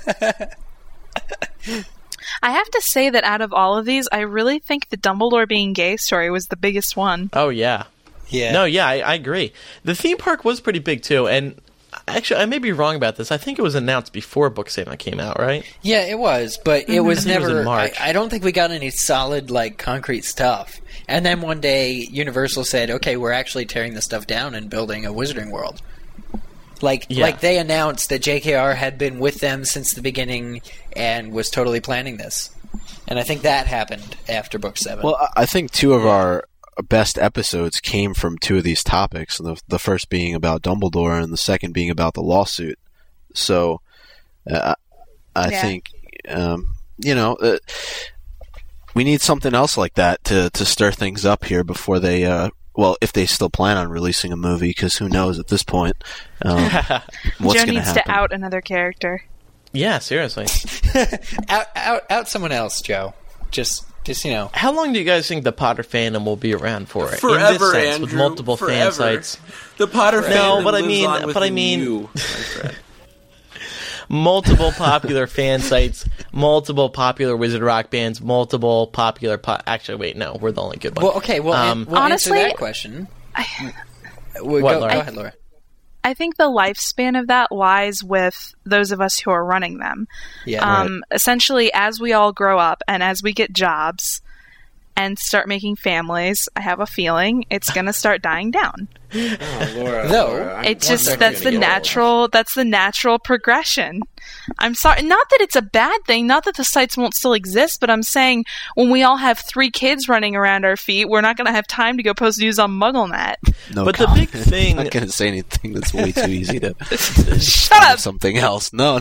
I have to say that out of all of these, I really think the Dumbledore being gay story was the biggest one. Oh yeah. Yeah. No, yeah, I agree. The theme park was pretty big too, and actually, I may be wrong about this. I think it was announced before Book 7 came out, right? Yeah, it was, but it was I think it was never. in March. I don't think we got any solid, concrete stuff. And then one day, Universal said, "Okay, we're actually tearing this stuff down and building a Wizarding World." Like they announced that JKR had been with them since the beginning and was totally planning this. And I think that happened after Book 7. Well, I think two of our best episodes came from two of these topics. The first being about Dumbledore and the second being about the lawsuit. So I think, we need something else like that to stir things up here before they... if they still plan on releasing a movie, because who knows at this point what's Joe going to needs happen. to out another character. Yeah, seriously. out someone else, Joe. Just Just, How long do you guys think the Potter fandom will be around for? Forever, in this sense, Andrew, with multiple fan sites. The Potter fandom No, but I lives mean- on but I within mean- you, my friend. Multiple popular fan sites, multiple popular Wizard Rock bands, multiple popular... Actually, wait, no, we're the only good one. Well, okay, we'll honestly, answer that question. Go Laura? ahead, Laura. I think the lifespan of that lies with those of us who are running them. Yeah. Essentially, as we all grow up and as we get jobs and start making families, I have a feeling it's going to start dying down. Oh, Laura. Though, Laura, It's I'm just never that's gonna the get natural that's the natural progression. I'm sorry, not that it's a bad thing, not that the sites won't still exist, but I'm saying when we all have 3 kids running around our feet, we're not going to have time to go post news on MuggleNet. No But the comment. big thing- I'm not going to say anything that's way too easy to Shut up. something else. No.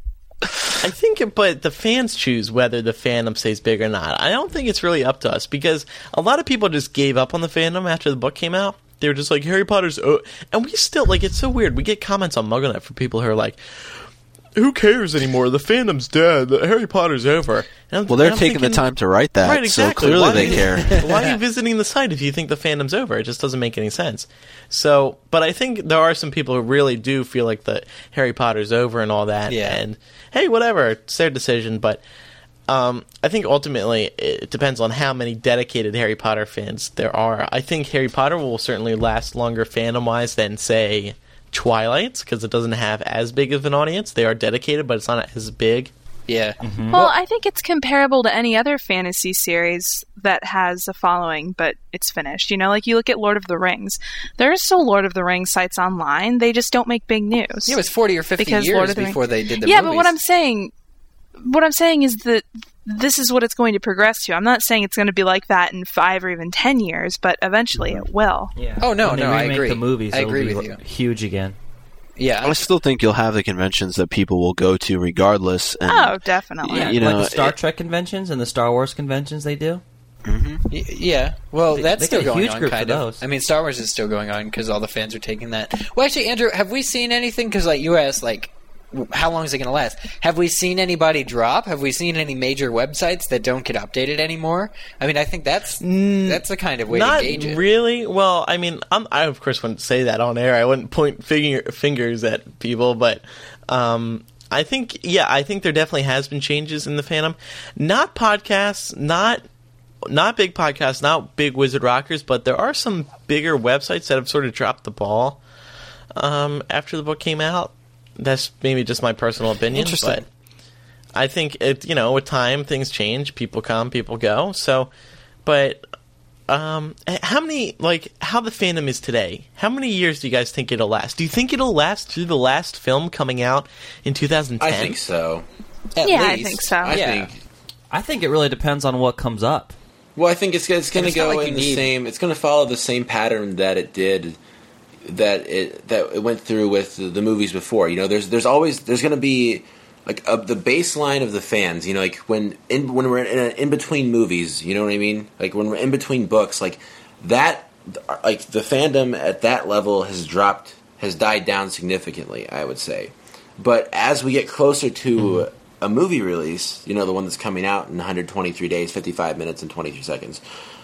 I think, but the fans choose whether the fandom stays big or not. I don't think it's really up to us, because a lot of people just gave up on the fandom after the book came out. They were just like, Harry Potter's... And we still, like, it's so weird. We get comments on MuggleNet from people who are like, who cares anymore? The fandom's dead. Harry Potter's over. And Well, they're I'm taking the thinking, time to write that, Right, exactly. so clearly Why they are you- care. Why are you visiting the site if you think the fandom's over? It just doesn't make any sense. So, but I think there are some people who really do feel like the Harry Potter's over and all that. Yeah. And hey, whatever, it's their decision. But I think ultimately it depends on how many dedicated Harry Potter fans there are. I think Harry Potter will certainly last longer fandom-wise than, say, Twilight's, because it doesn't have as big of an audience. They are dedicated, but it's not as big. Yeah. Well, I think it's comparable to any other fantasy series that has a following, but it's finished. Like you look at Lord of the Rings. There are still Lord of the Rings sites online. They just don't make big news. Yeah, it was 40 or 50 Because Lord years of the before they did the Yeah, movies. but what I'm saying is that this is what it's going to progress to. I'm not saying it's going to be like that in 5 or even 10 years, but eventually it will. Yeah. Oh, no, When they I remake agree. the movies, I it'll agree be with you. huge again. Yeah. I still think you'll have the conventions that people will go to regardless. And, Oh, definitely. Yeah, You like know, the Star Trek conventions and the Star Wars conventions they do. Yeah, well, that's they still get a going huge on, group for kind of. those. I mean, Star Wars is still going on because all the fans are taking that. Well, actually, Andrew, have we seen anything? Because, like, you asked, like, how long is it going to last? Have we seen anybody drop? Have we seen any major websites that don't get updated anymore? I mean, I think that's the kind of way Not to gauge it. really. Well, I mean, I of course wouldn't say that on air. I wouldn't point fingers at people, but I think there definitely has been changes in the fandom. Not podcasts, not big podcasts, not big Wizard Rockers, but there are some bigger websites that have sort of dropped the ball after the book came out. That's maybe just my personal opinion. Interesting. But I think with time things change. People come, people go. So, but how the fandom is today? How many years do you guys think it'll last? Do you think it'll last through the last film coming out in 2010? I think so. At Yeah, I least. think so. I think it really depends on what comes up. Well, I think it's going to it's go not like in you the need- same. It's going to follow the same pattern that it did. That it went through with the movies before. There's going to be like the baseline of the fans. Like when we're in between movies. You know what I mean? Like when we're in between books, like that. Like the fandom at that level has died down significantly, I would say. But as we get closer to a movie release, the one that's coming out in 123 days, 55 minutes, and 23 seconds.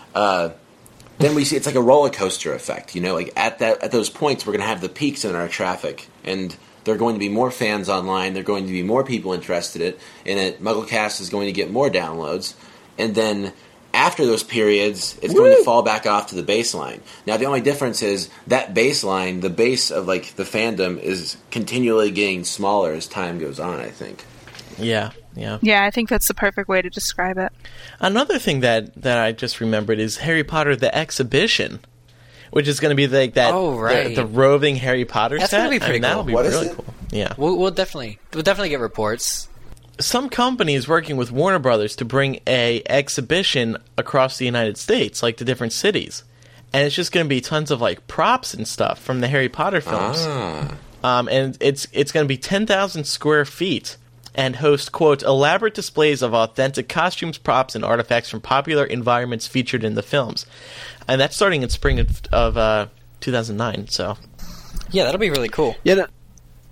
Then we see it's like a roller coaster effect, Like at those points, we're going to have the peaks in our traffic, and there are going to be more fans online. There are going to be more people interested in it. MuggleCast is going to get more downloads, and then after those periods, it's going to fall back off to the baseline. Now, the only difference is that baseline, the base of like the fandom, is continually getting smaller as time goes on. I think. Yeah. Yeah, I think that's the perfect way to describe it. Another thing that I just remembered is Harry Potter the Exhibition, which is going to be like that. Oh, right. the roving Harry Potter That's set. gonna be pretty That'll cool. be What is really it? cool. Yeah. We'll definitely get reports. Some company is working with Warner Brothers to bring a exhibition across the United States, like to different cities, and it's just going to be tons of like props and stuff from the Harry Potter films. And it's going to be 10,000 square feet. And host, quote, elaborate displays of authentic costumes, props, and artifacts from popular environments featured in the films. And that's starting in spring of 2009, so... Yeah, that'll be really cool. Yeah,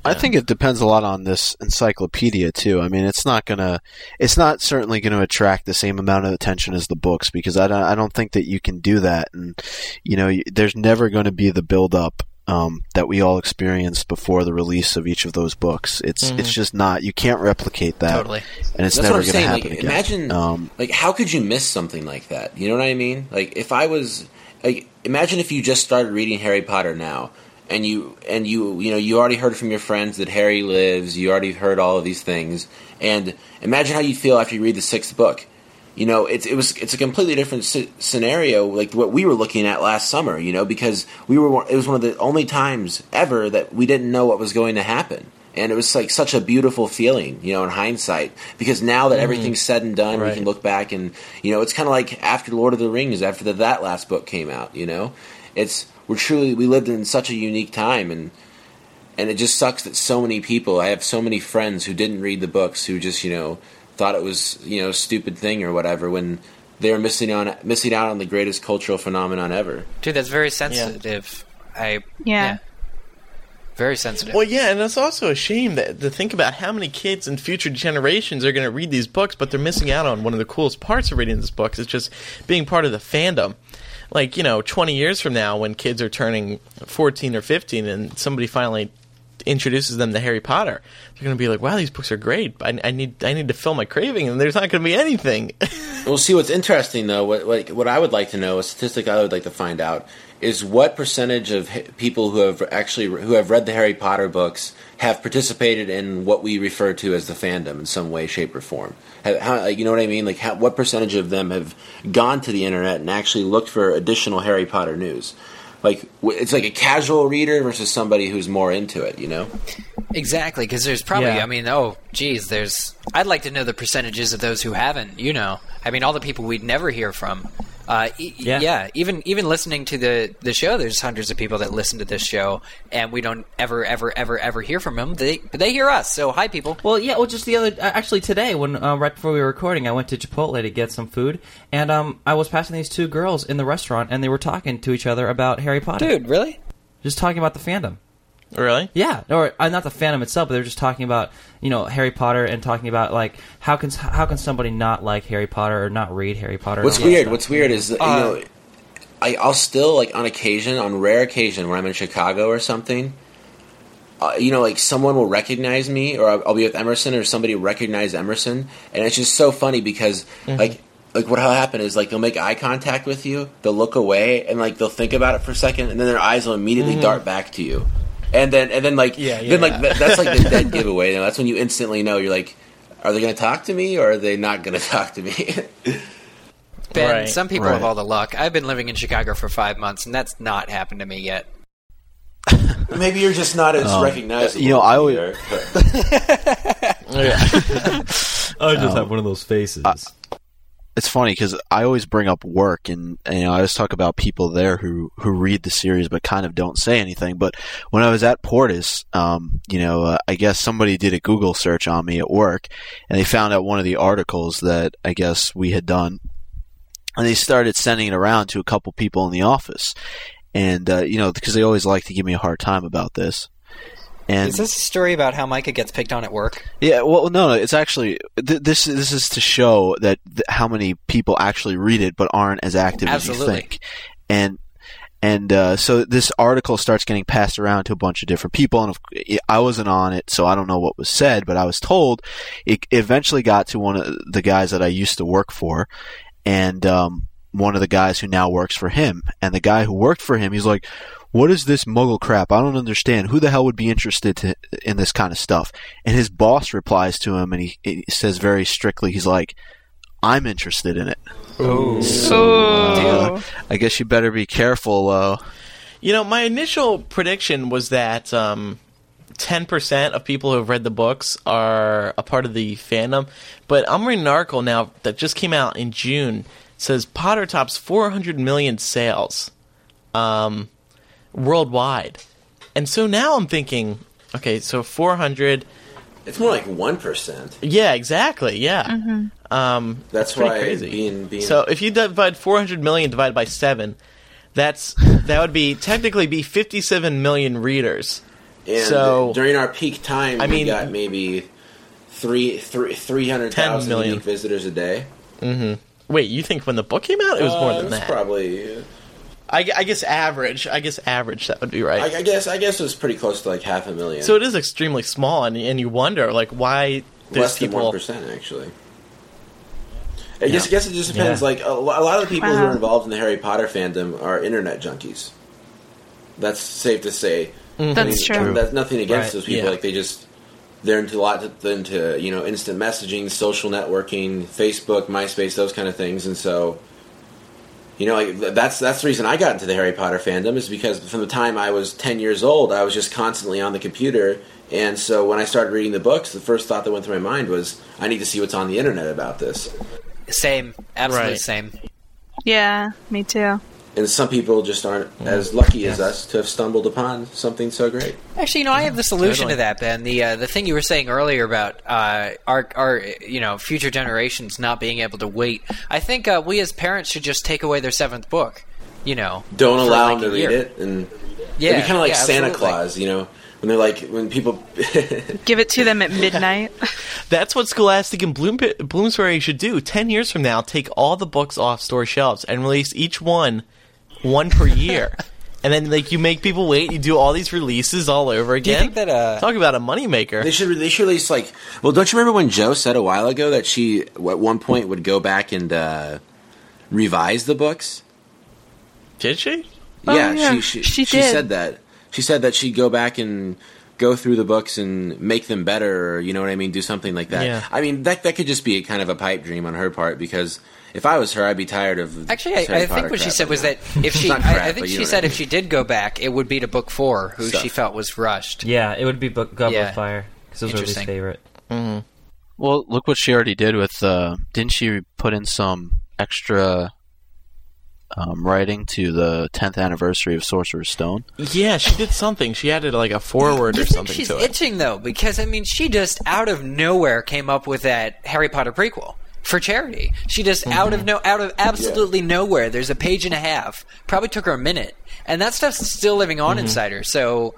I think it depends a lot on this encyclopedia too. I mean, it's not certainly gonna attract the same amount of attention as the books, because I don't think that you can do that, and there's never going to be the build up that we all experienced before the release of each of those books. It's just not. You can't replicate that. Totally. And it's That's never what I'm going to saying. happen Like, again. imagine, how could you miss something like that? You know what I mean? Like, if I was, imagine if you just started reading Harry Potter now, and you already heard from your friends that Harry lives. You already heard all of these things, and imagine how you feel after you read the 6th book. It's a completely different scenario, like what we were looking at last summer. Because it was one of the only times ever that we didn't know what was going to happen, and it was like such a beautiful feeling, in hindsight. Because now that everything's said and done, we can look back and it's kind of like after Lord of the Rings, after that last book came out. We lived in such a unique time, and it just sucks that so many people. I have so many friends who didn't read the books, who just thought it was a stupid thing or whatever, when they were missing out on the greatest cultural phenomenon ever. Dude, that's very sensitive. Yeah. Very sensitive. Well, yeah, and it's also a shame to think about how many kids in future generations are going to read these books, but they're missing out on one of the coolest parts of reading these books. It's just being part of the fandom. Like, 20 years from now, when kids are turning 14 or 15 and somebody finally introduces them to Harry Potter, they're going to be like, wow, these books are great. I need to fill my craving, and there's not going to be anything. Well, see, what's interesting, though, what I would like to know, a statistic I would like to find out, is what percentage of people who have read the Harry Potter books have participated in what we refer to as the fandom in some way, shape, or form. You know what I mean? Like, what percentage of them have gone to the internet and actually looked for additional Harry Potter news? Like, it's like a casual reader versus somebody who's more into it, Exactly, because there's probably, I'd like to know the percentages of those who haven't, all the people we'd never hear from. Even listening to the show, there's hundreds of people that listen to this show, and we don't ever hear from them. They hear us, so hi, people. Well, just actually today, when right before we were recording, I went to Chipotle to get some food, and I was passing these 2 girls in the restaurant, and they were talking to each other about Harry Potter. Dude, really? Just talking about the fandom. Really? Yeah, or not the fandom itself, but they were just talking about Harry Potter, and talking about like how can somebody not like Harry Potter or not read Harry Potter? What's weird is that, I'll still, like, on rare occasion when I'm in Chicago or something, someone will recognize me, or I'll be with Emerson, or somebody will recognize Emerson, and it's just so funny because like what'll happen is, like, they'll make eye contact with you, they'll look away, and like they'll think about it for a second, and then their eyes will immediately dart back to you. And then that's like the dead giveaway. That's when you instantly know. You're like, are they going to talk to me, or are they not going to talk to me? Ben, some people have all the luck. I've been living in Chicago for 5 months, and that's not happened to me yet. Maybe you're just not as recognizable. I always. I just have one of those faces. It's funny because I always bring up work, and I always talk about people there who read the series but kind of don't say anything. But when I was at Portis, I guess somebody did a Google search on me at work, and they found out one of the articles that I guess we had done, and they started sending it around to a couple people in the office, and because they always like to give me a hard time about this. And is this a story about how Micah gets picked on at work? Yeah, well, no, it's actually this is to show that how many people actually read it but aren't as active as you think. And so this article starts getting passed around to a bunch of different people, and I wasn't on it, so I don't know what was said, but I was told it eventually got to one of the guys that I used to work for, and one of the guys who now works for him. And the guy who worked for him, he's like, what is this Muggle crap? I don't understand. Who the hell would be interested in this kind of stuff? And his boss replies to him, and he says very strictly, he's like, I'm interested in it. Oh. So, I guess you better be careful. My initial prediction was that 10% of people who have read the books are a part of the fandom. But I'm reading an article now that just came out in June. It says Potter tops 400 million sales. Worldwide. And so now I'm thinking, okay, so 400. It's more like 1%. Yeah, exactly. Yeah. Mm-hmm. That's pretty why crazy. Being So if you divide 400 million divided by 7, that would be technically be 57 million readers And so during our peak time, we got maybe 300,000 million unique visitors a day. Mm-hmm. Wait, you think when the book came out, it was more than that? Probably. I guess average. That would be right. I guess it was pretty close to like 500,000. So it is extremely small, and you wonder like why less than people 1% actually. I guess it just depends. Like a lot of the people who are involved in the Harry Potter fandom are internet junkies. That's safe to say. Mm-hmm. That's true. That's nothing against those people. Yeah. Like they're into instant messaging, social networking, Facebook, MySpace, those kind of things, and so. That's the reason I got into the Harry Potter fandom is because from the time I was 10 years old, I was just constantly on the computer. And so when I started reading the books, the first thought that went through my mind was, I need to see what's on the internet about this. Same. Absolutely same. Yeah, me too. And some people just aren't as lucky as us to have stumbled upon something so great. Actually, I have the solution to that, Ben. The thing you were saying earlier about our future generations not being able to wait. I think we as parents should just take away their 7th book. Don't allow them to read it, and it'd be kind of like Santa Claus. When people give it to them at midnight. That's what Scholastic and Bloomsbury should do. 10 years from now, take all the books off store shelves and release each one per year. And then you make people wait, you do all these releases all over again. Do you think that talk about a moneymaker. They should release don't you remember when Joe said a while ago that she at one point would go back and revise the books? Did she? Yeah, she did. Said that. She said that she'd go back and go through the books and make them better, or, you know what I mean, do something like that. Yeah. I mean, that could just be kind of a pipe dream on her part, because if I was her, I'd be tired of Actually, I think what she said was that if she I think she said if she did go back, it would be to book 4, who she felt was rushed. Yeah, it would be Goblet of Fire, because those were his favorite. Mm-hmm. Well, look what she already did with, didn't she put in some extra writing to the 10th anniversary of Sorcerer's Stone? Yeah, she did something. She added like a foreword or something she's to it. itching, though, because, she just out of nowhere came up with that Harry Potter prequel for charity. She just out of absolutely nowhere. There's a page and a half. Probably took her a minute. And that stuff's still living on inside her. So,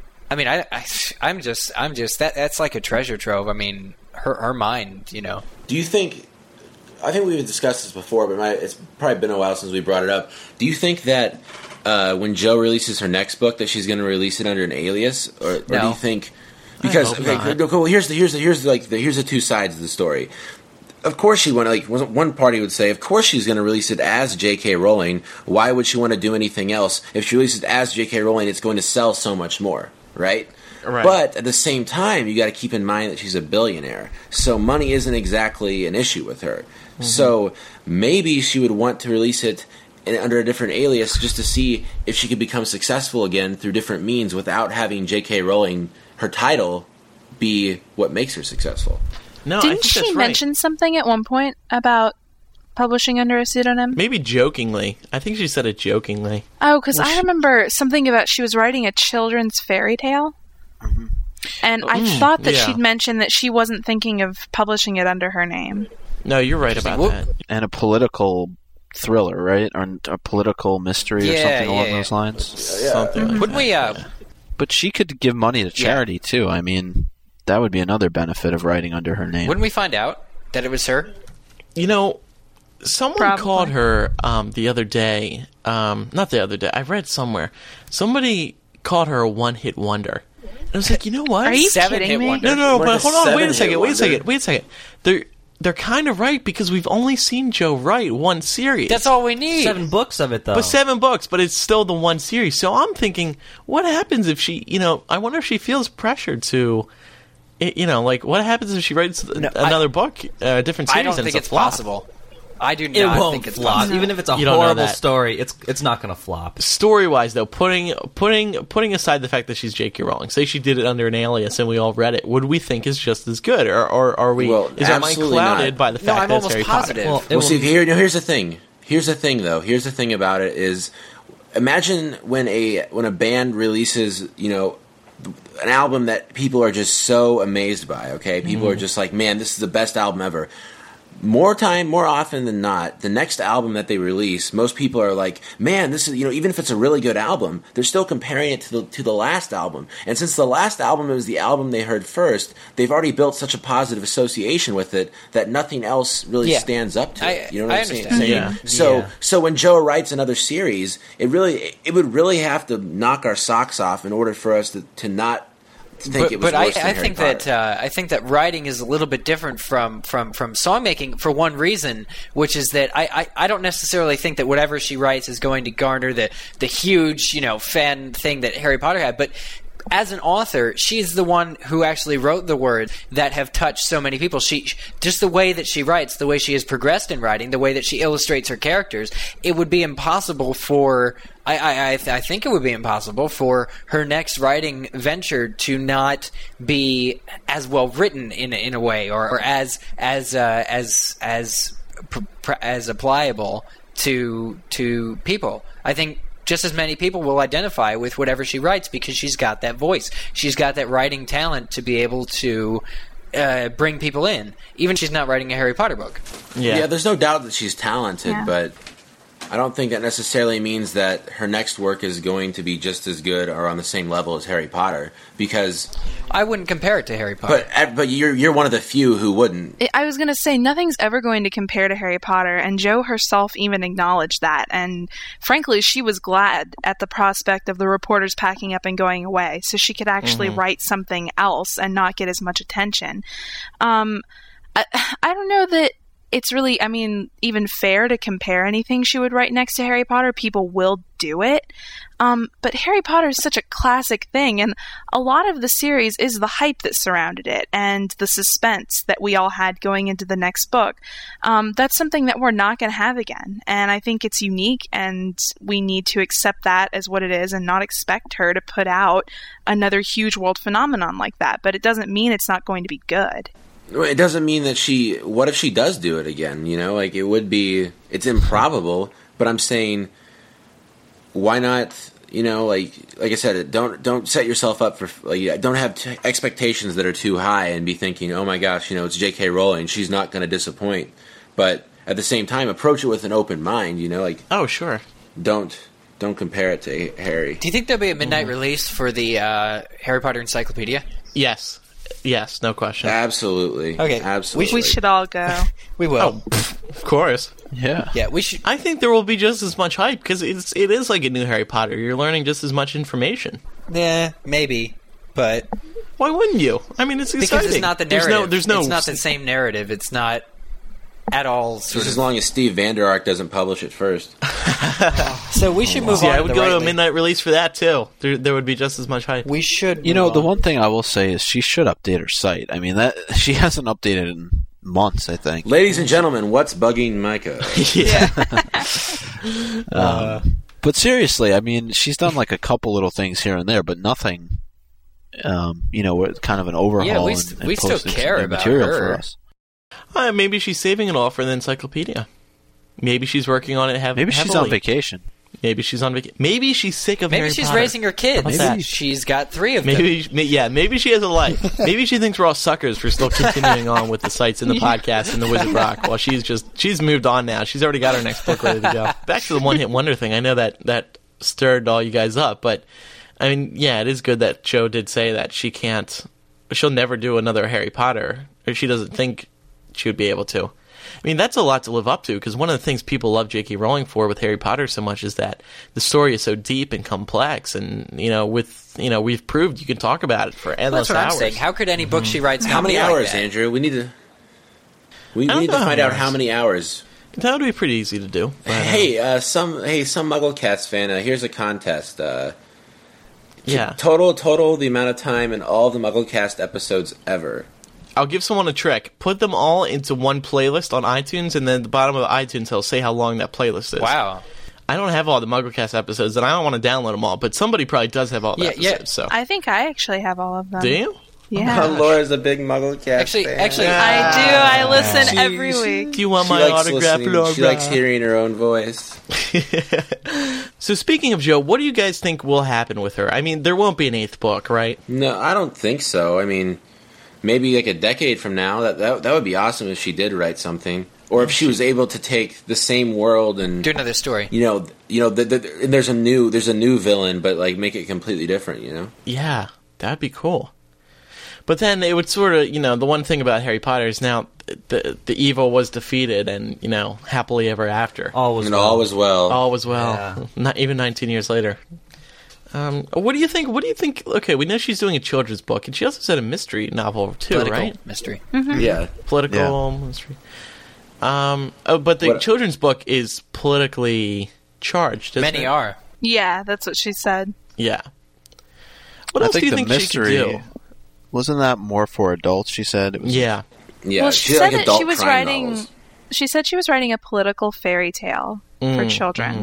I'm just that's like a treasure trove. Her mind, Do you think... I think we've discussed this before, but it's probably been a while since we brought it up. Do you think that when Jo releases her next book, that she's going to release it under an alias, or do you think? Because here's the two sides of the story. Of course, she one party would say, of course she's going to release it as J.K. Rowling. Why would she want to do anything else? If she releases it as J.K. Rowling, it's going to sell so much more, right? Right. But at the same time, you got to keep in mind that she's a billionaire, so money isn't exactly an issue with her. Mm-hmm. So maybe she would want to release it under a different alias just to see if she could become successful again through different means without having J.K. Rowling, her title, be what makes her successful. No, Didn't she mention something at one point about publishing under a pseudonym? Maybe jokingly. I think she said it jokingly. Oh, because I remember something about she was writing a children's fairy tale. Mm-hmm. And I thought that she'd mentioned that she wasn't thinking of publishing it under her name. No, you're right about that. And a political thriller, right? Or a political mystery or something along those lines? Something like Wouldn't that. we... But she could give money to charity, too. That would be another benefit of writing under her name. Wouldn't we find out that it was her? Someone called her the other day. Not the other day. I read somewhere. Somebody called her a one-hit wonder. And I was like, you know what? Are you kidding me? No, but hold on. Wait a second. They're kind of right, because we've only seen Jo write one series. That's all we need. 7 books of it, though. But 7 books, but it's still the one series. So I'm thinking, what happens if she, I wonder if she feels pressured to, what happens if she writes another book, a different series? I don't think it's possible. I do not think it's flop. possible. Even if it's a horrible story, it's not going to flop. Story-wise, though, putting aside the fact that she's J.K. Rowling, say she did it under an alias and we all read it, would we think it's just as good, or are we? Is our mind clouded by the fact that it's Harry positive. Potter? See, here's the thing. Here's the thing, though. Here's the thing about it is, imagine when a band releases, an album that people are just so amazed by. Okay, people are just like, man, this is the best album ever. more often than not, the next album that they release, most people are like, man, this is, even if it's a really good album, they're still comparing it to the last album. And since the last album was the album they heard first, they've already built such a positive association with it that nothing else really stands up to it. You know what I'm saying? Yeah. So when Joe writes another series, it would really have to knock our socks off in order for us to not think it was worse than Harry Potter. I think that writing is a little bit different from songmaking for one reason, which is that I don't necessarily think that whatever she writes is going to garner the huge fan thing that Harry Potter had, but as an author, she's the one who actually wrote the words that have touched so many people. She just the way that she writes, the way she has progressed in writing, the way that she illustrates her characters, it would be impossible for I think it would be impossible for her next writing venture to not be as well written in a way, or as applicable to people. I think just as many people will identify with whatever she writes because she's got that voice. She's got that writing talent to be able to bring people in. Even if she's not writing a Harry Potter book. Yeah, there's no doubt that she's talented, but I don't think that necessarily means that her next work is going to be just as good or on the same level as Harry Potter, because I wouldn't compare it to Harry Potter. But you're one of the few who wouldn't. I was going to say, nothing's ever going to compare to Harry Potter, and Jo herself even acknowledged that. And frankly, she was glad at the prospect of the reporters packing up and going away, so she could actually write something else and not get as much attention. I don't know that it's really, even fair to compare anything she would write next to Harry Potter. People will do it. But Harry Potter is such a classic thing, and a lot of the series is the hype that surrounded it and the suspense that we all had going into the next book. That's something that we're not going to have again, and I think it's unique, and we need to accept that as what it is and not expect her to put out another huge world phenomenon like that. But it doesn't mean it's not going to be good. It doesn't mean that what if she does do it again? It's improbable, but I'm saying, why not, like I said, don't set yourself up for, don't have expectations that are too high and be thinking, oh my gosh, it's J.K. Rowling, she's not going to disappoint. But at the same time, approach it with an open mind, oh, sure. Don't compare it to Harry. Do you think there'll be a midnight release for the Harry Potter Encyclopedia? Yes, no question. Absolutely. Okay. Absolutely. We should all go. We will. Oh, of course. Yeah. Yeah, we should. I think there will be just as much hype because it is like a new Harry Potter. You're learning just as much information. Yeah, maybe, but why wouldn't you? It's exciting. Because it's not the narrative. There's no. It's not the same narrative. It's not at all. Just as long as Steve Vander Ark doesn't publish it first. So we should move on. I would go to a midnight release for that too. There would be just as much hype. We should. The one thing I will say is she should update her site. that she hasn't updated in months, I think. Ladies and gentlemen, what's bugging Micah? But seriously, she's done like a couple little things here and there, but nothing. Kind of an overhaul. Yeah, we and still care about material her. for us. Maybe she's saving it all for the encyclopedia. Maybe she's working on it heavily. Maybe she's on vacation. Maybe she's on vacation. Maybe she's sick of Harry Potter. Maybe she's raising her kids. Maybe she's got 3 of them. Maybe she has a life. Maybe she thinks we're all suckers for still continuing on with the sites and the podcast and the Wizard Rock while she's moved on now. She's already got her next book ready to go. Back to the one-hit wonder thing. I know that stirred all you guys up, but it is good that Jo did say that she'll never do another Harry Potter, or she doesn't think she would be able to. That's a lot to live up to, because one of the things people love J.K. Rowling for with Harry Potter so much is that the story is so deep and complex, and we've proved you can talk about it for endless hours. That's what hours. I'm saying. How could any book she writes? How many hours, like that? Andrew? We need to find out how many hours. That would be pretty easy to do. But, some MuggleCast fan. Here's a contest. Yeah. Total the amount of time in all the MuggleCast episodes ever. I'll give someone a trick. Put them all into one playlist on iTunes, and then at the bottom of iTunes, they'll say how long that playlist is. Wow. I don't have all the MuggleCast episodes, and I don't want to download them all, but somebody probably does have all the episodes. Yeah. So. I think I actually have all of them. Do you? Yeah. Laura's a big MuggleCast fan. Actually, I do. I listen every week. Do you want my autograph, Laura? She likes hearing her own voice. So speaking of Jo, what do you guys think will happen with her? There won't be an 8th book, right? No, I don't think so. maybe like a decade from now, that would be awesome if she did write something, or if she was able to take the same world and do another story. And there's a new villain, but like make it completely different. Yeah, that'd be cool. But then it would sort of, the one thing about Harry Potter is now the evil was defeated, and happily ever after. All was well. All was well. Yeah. Not even 19 years later. What do you think? Okay, we know she's doing a children's book, and she also said a mystery novel too, Political right? mystery. Mm-hmm. Yeah, political mystery. But the children's book is politically charged. Many are. Yeah, that's what she said. Yeah. What else do you think she could do? Wasn't that more for adults? She said. It was Yeah. Well, she said that she was writing. Novels. She said she was writing a political fairy tale for children.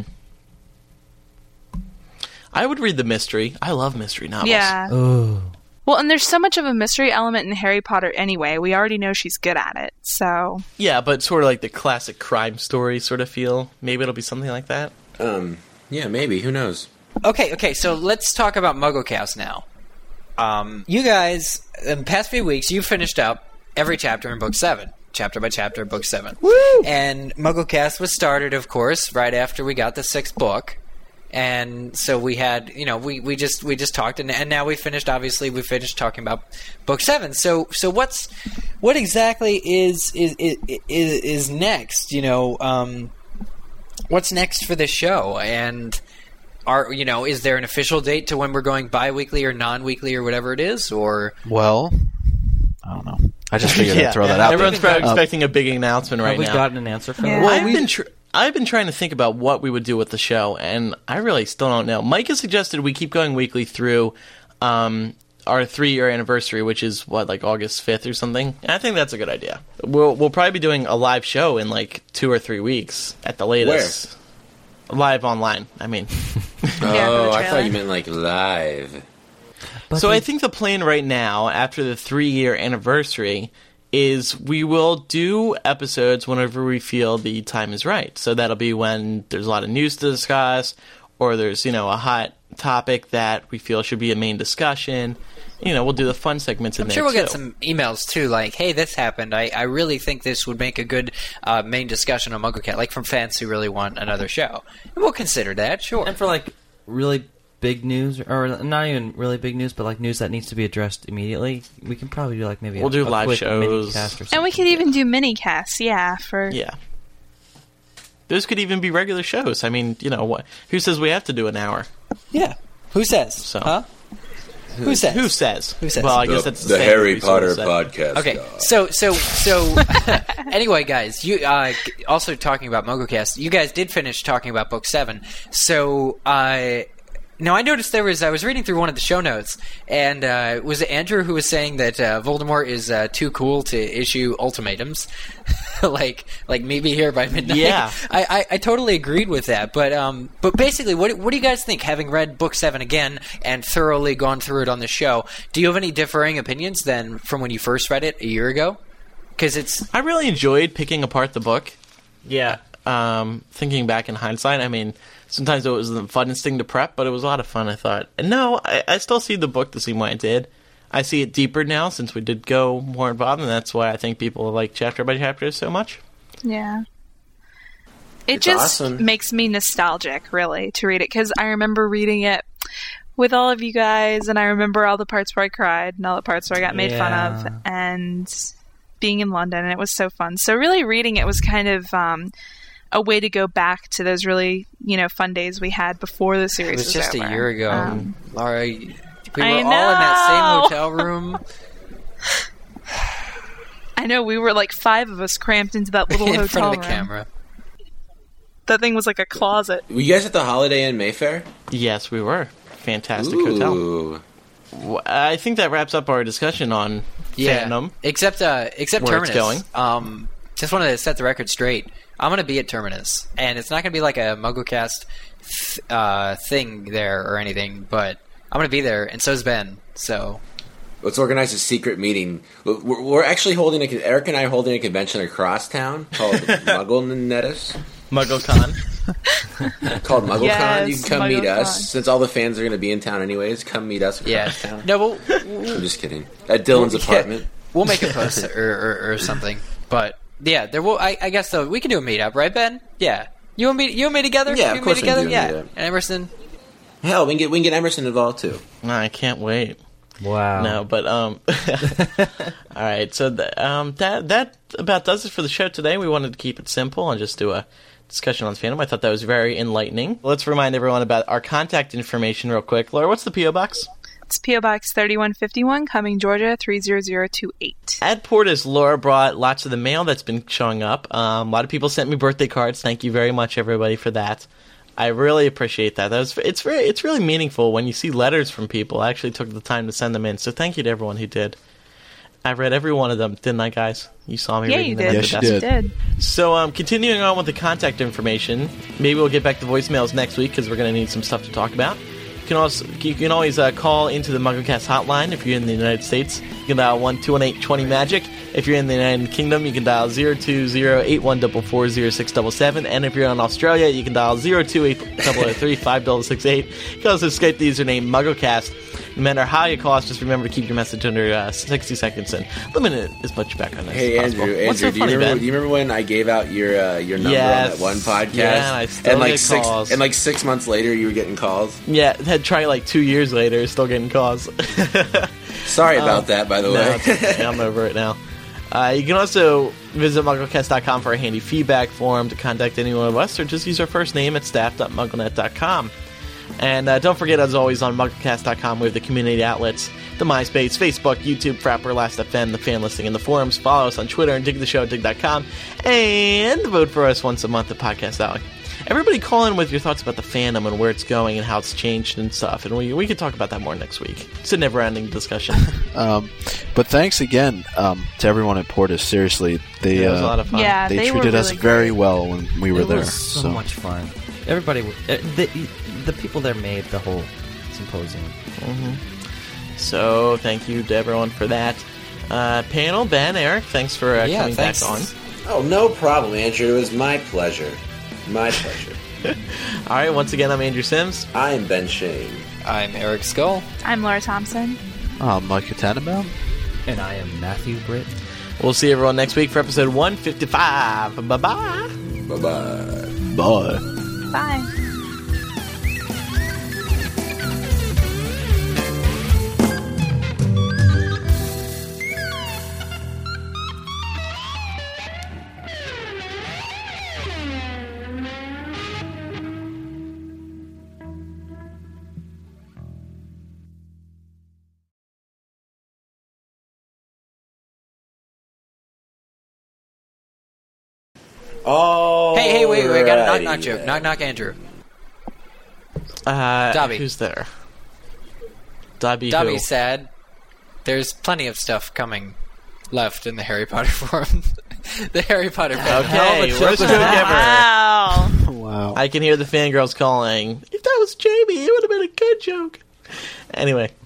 I would read the mystery. I love mystery novels. Yeah. Ooh. Well, and there's so much of a mystery element in Harry Potter anyway. We already know she's good at it, so... Yeah, but sort of like the classic crime story sort of feel. Maybe it'll be something like that. Yeah, maybe. Who knows? Okay, so let's talk about MuggleCast now. You guys, in the past few weeks, you've finished up every chapter in Book 7. Chapter by chapter, Book 7. Woo! And MuggleCast was started, of course, right after we got the 6th book. And so we had, we just talked, and now we finished talking about Book 7. So what exactly is next? What's next for this show? And is there an official date to when we're going bi-weekly or non-weekly or whatever it is? Or well, I don't know. I just figured I'd throw that out. Everyone's probably expecting a big announcement right now. Have we gotten an answer from Yeah. them? Well, I've been trying to think about what we would do with the show, and I really still don't know. Mike has suggested we keep going weekly through our 3-year anniversary, which is August 5th or something. And I think that's a good idea. We'll probably be doing a live show in 2 or 3 weeks at the latest. Where? Live online. I mean. Oh, I thought you meant live. So I think the plan right now, after the 3-year anniversary, is we will do episodes whenever we feel the time is right. So that'll be when there's a lot of news to discuss, or there's, a hot topic that we feel should be a main discussion. We'll do the fun segments in there, I'm sure we'll get some emails, too, like, hey, this happened. I really think this would make a good main discussion on MuggleCast, from fans who really want another show. And we'll consider that, sure. And for, really big news, or not even really big news, but news that needs to be addressed immediately, we can probably do maybe we'll do live quick shows mini-cast or something. And we could even do mini-casts, Those could even be regular shows. I mean, what? Who says we have to do an hour? Yeah. Who says? So. Huh? Who says? Who says? Who says? Well, I guess that's the Harry Potter podcast. Okay, so anyway, guys, you also talking about MuggleCast, you guys did finish talking about Book 7. So now I noticed I was reading through one of the show notes, and was it Andrew who was saying that Voldemort is too cool to issue ultimatums, like meet me here by midnight? Yeah, I totally agreed with that. But basically, what do you guys think? Having read Book 7 again and thoroughly gone through it on the show, do you have any differing opinions than from when you first read it a year ago? Because I really enjoyed picking apart the book. Yeah. Thinking back in hindsight, I mean, sometimes it was the funnest thing to prep, but it was a lot of fun, I thought. And no, I still see the book the same way I did. I see it deeper now since we did go more involved, and that's why I think people like chapter by chapter so much. Yeah. It It's just awesome. makes me nostalgic, really, to read it, because I remember reading it with all of you guys, and I remember all the parts where I cried and all the parts where I got made fun of, and being in London, and it was so fun. So really reading it was kind of a way to go back to those really, fun days we had before the series was it was just over. a year ago. Laura, we were I all in know. that same hotel room. I know, we were 5 of us cramped into that little in hotel front of the room. camera. That thing was like a closet. Were you guys at the Holiday Inn Mayfair? Yes, we were. Fantastic Ooh. hotel. I think that wraps up our discussion on fandom. Except where Terminus. it's going. Just wanted to set the record straight. I'm going to be at Terminus, and it's not going to be like a MuggleCast thing there or anything, but I'm going to be there, and so's Ben. So Let's organize a secret meeting. We're actually Eric and I are holding a convention across town called MuggleNettis. MuggleCon. Called MuggleCon. Yes, You can come meet MuggleCon. us. Since all the fans are going to be in town anyways, come meet us across town. No, I'm just kidding. At Dylan's apartment. We'll make a post or something. But yeah, there will. I guess though we can do a meetup, right, Ben? Yeah, you and me together. Yeah, you of course we can do a meetup. And Emerson. Hell, we can get Emerson involved too. I can't wait. Wow. No, but all right. So that about does it for the show today. We wanted to keep it simple and just do a discussion on fandom. I thought that was very enlightening. Let's remind everyone about our contact information real quick. Laura, what's the P.O. Box? It's P.O. Box 3151, Cumming, Georgia 30028. At Portis, Laura brought lots of the mail that's been showing up. A lot of people sent me birthday cards. Thank you very much, everybody, for that. I really appreciate that. It's really meaningful when you see letters from people. I actually took the time to send them in, so thank you to everyone who did. I read every one of them, didn't I, guys? You saw me reading them. Yes, you did. So, continuing on with the contact information, maybe we'll get back to voicemails next week because we're going to need some stuff to talk about. You can always call into the MuggleCast hotline if you're in the United States. You can dial 1-218-20-MAGIC. If you're in the United Kingdom, you can dial 020-8144-0677. And if you're in Australia, you can dial 028-003-5068. You can also Skype the username MuggleCast. No matter how you call us, just remember to keep your message under 60 seconds and limit it as much background as possible. Andrew, do you remember when I gave out your number on that one podcast? Yeah, I still get calls. And 6 months later, you were getting calls? Yeah, had tried 2 years later, still getting calls. Sorry about that, by the way. It's okay. I'm over it now. You can also visit MuggleCast.com for a handy feedback form to contact any one of us, or just use our first name at staff.mugglenet.com. And don't forget, as always, on MuggleCast.com, we have the community outlets, the MySpace, Facebook, YouTube, Frapper, Last.fm, the fan listing, and the forums. Follow us on Twitter and dig the show at dig.com. And vote for us once a month at Podcast Alley. Everybody call in with your thoughts about the fandom and where it's going and how it's changed and stuff. And we could talk about that more next week. It's a never-ending discussion. But thanks again to everyone at Portis. Seriously, it was a lot of fun. Yeah, they treated us very well when we were there. It was so much fun. Everybody, the people there made the whole symposium. Mm-hmm. So thank you to everyone for that. Panel, Ben, Eric, thanks for coming back on. Oh, no problem, Andrew. It was my pleasure. My pleasure. All right, once again, I'm Andrew Sims. I am Ben Shane. I'm Eric Skull. I'm Laura Thompson. I'm Micah Tannenbaum. And I am Matthew Britt. We'll see everyone next week for episode 155. Bye-bye. Bye-bye. Bye. Bye. Oh. Hey, wait, I got a knock joke. Knock, Andrew. Dobby. Who's there? Dobby's sad. There's plenty of stuff coming left in the Harry Potter forum. The Harry Potter fan. Okay, worst joke ever. Wow. Wow. I can hear the fangirls calling. If that was Jamie, it would have been a good joke. Anyway.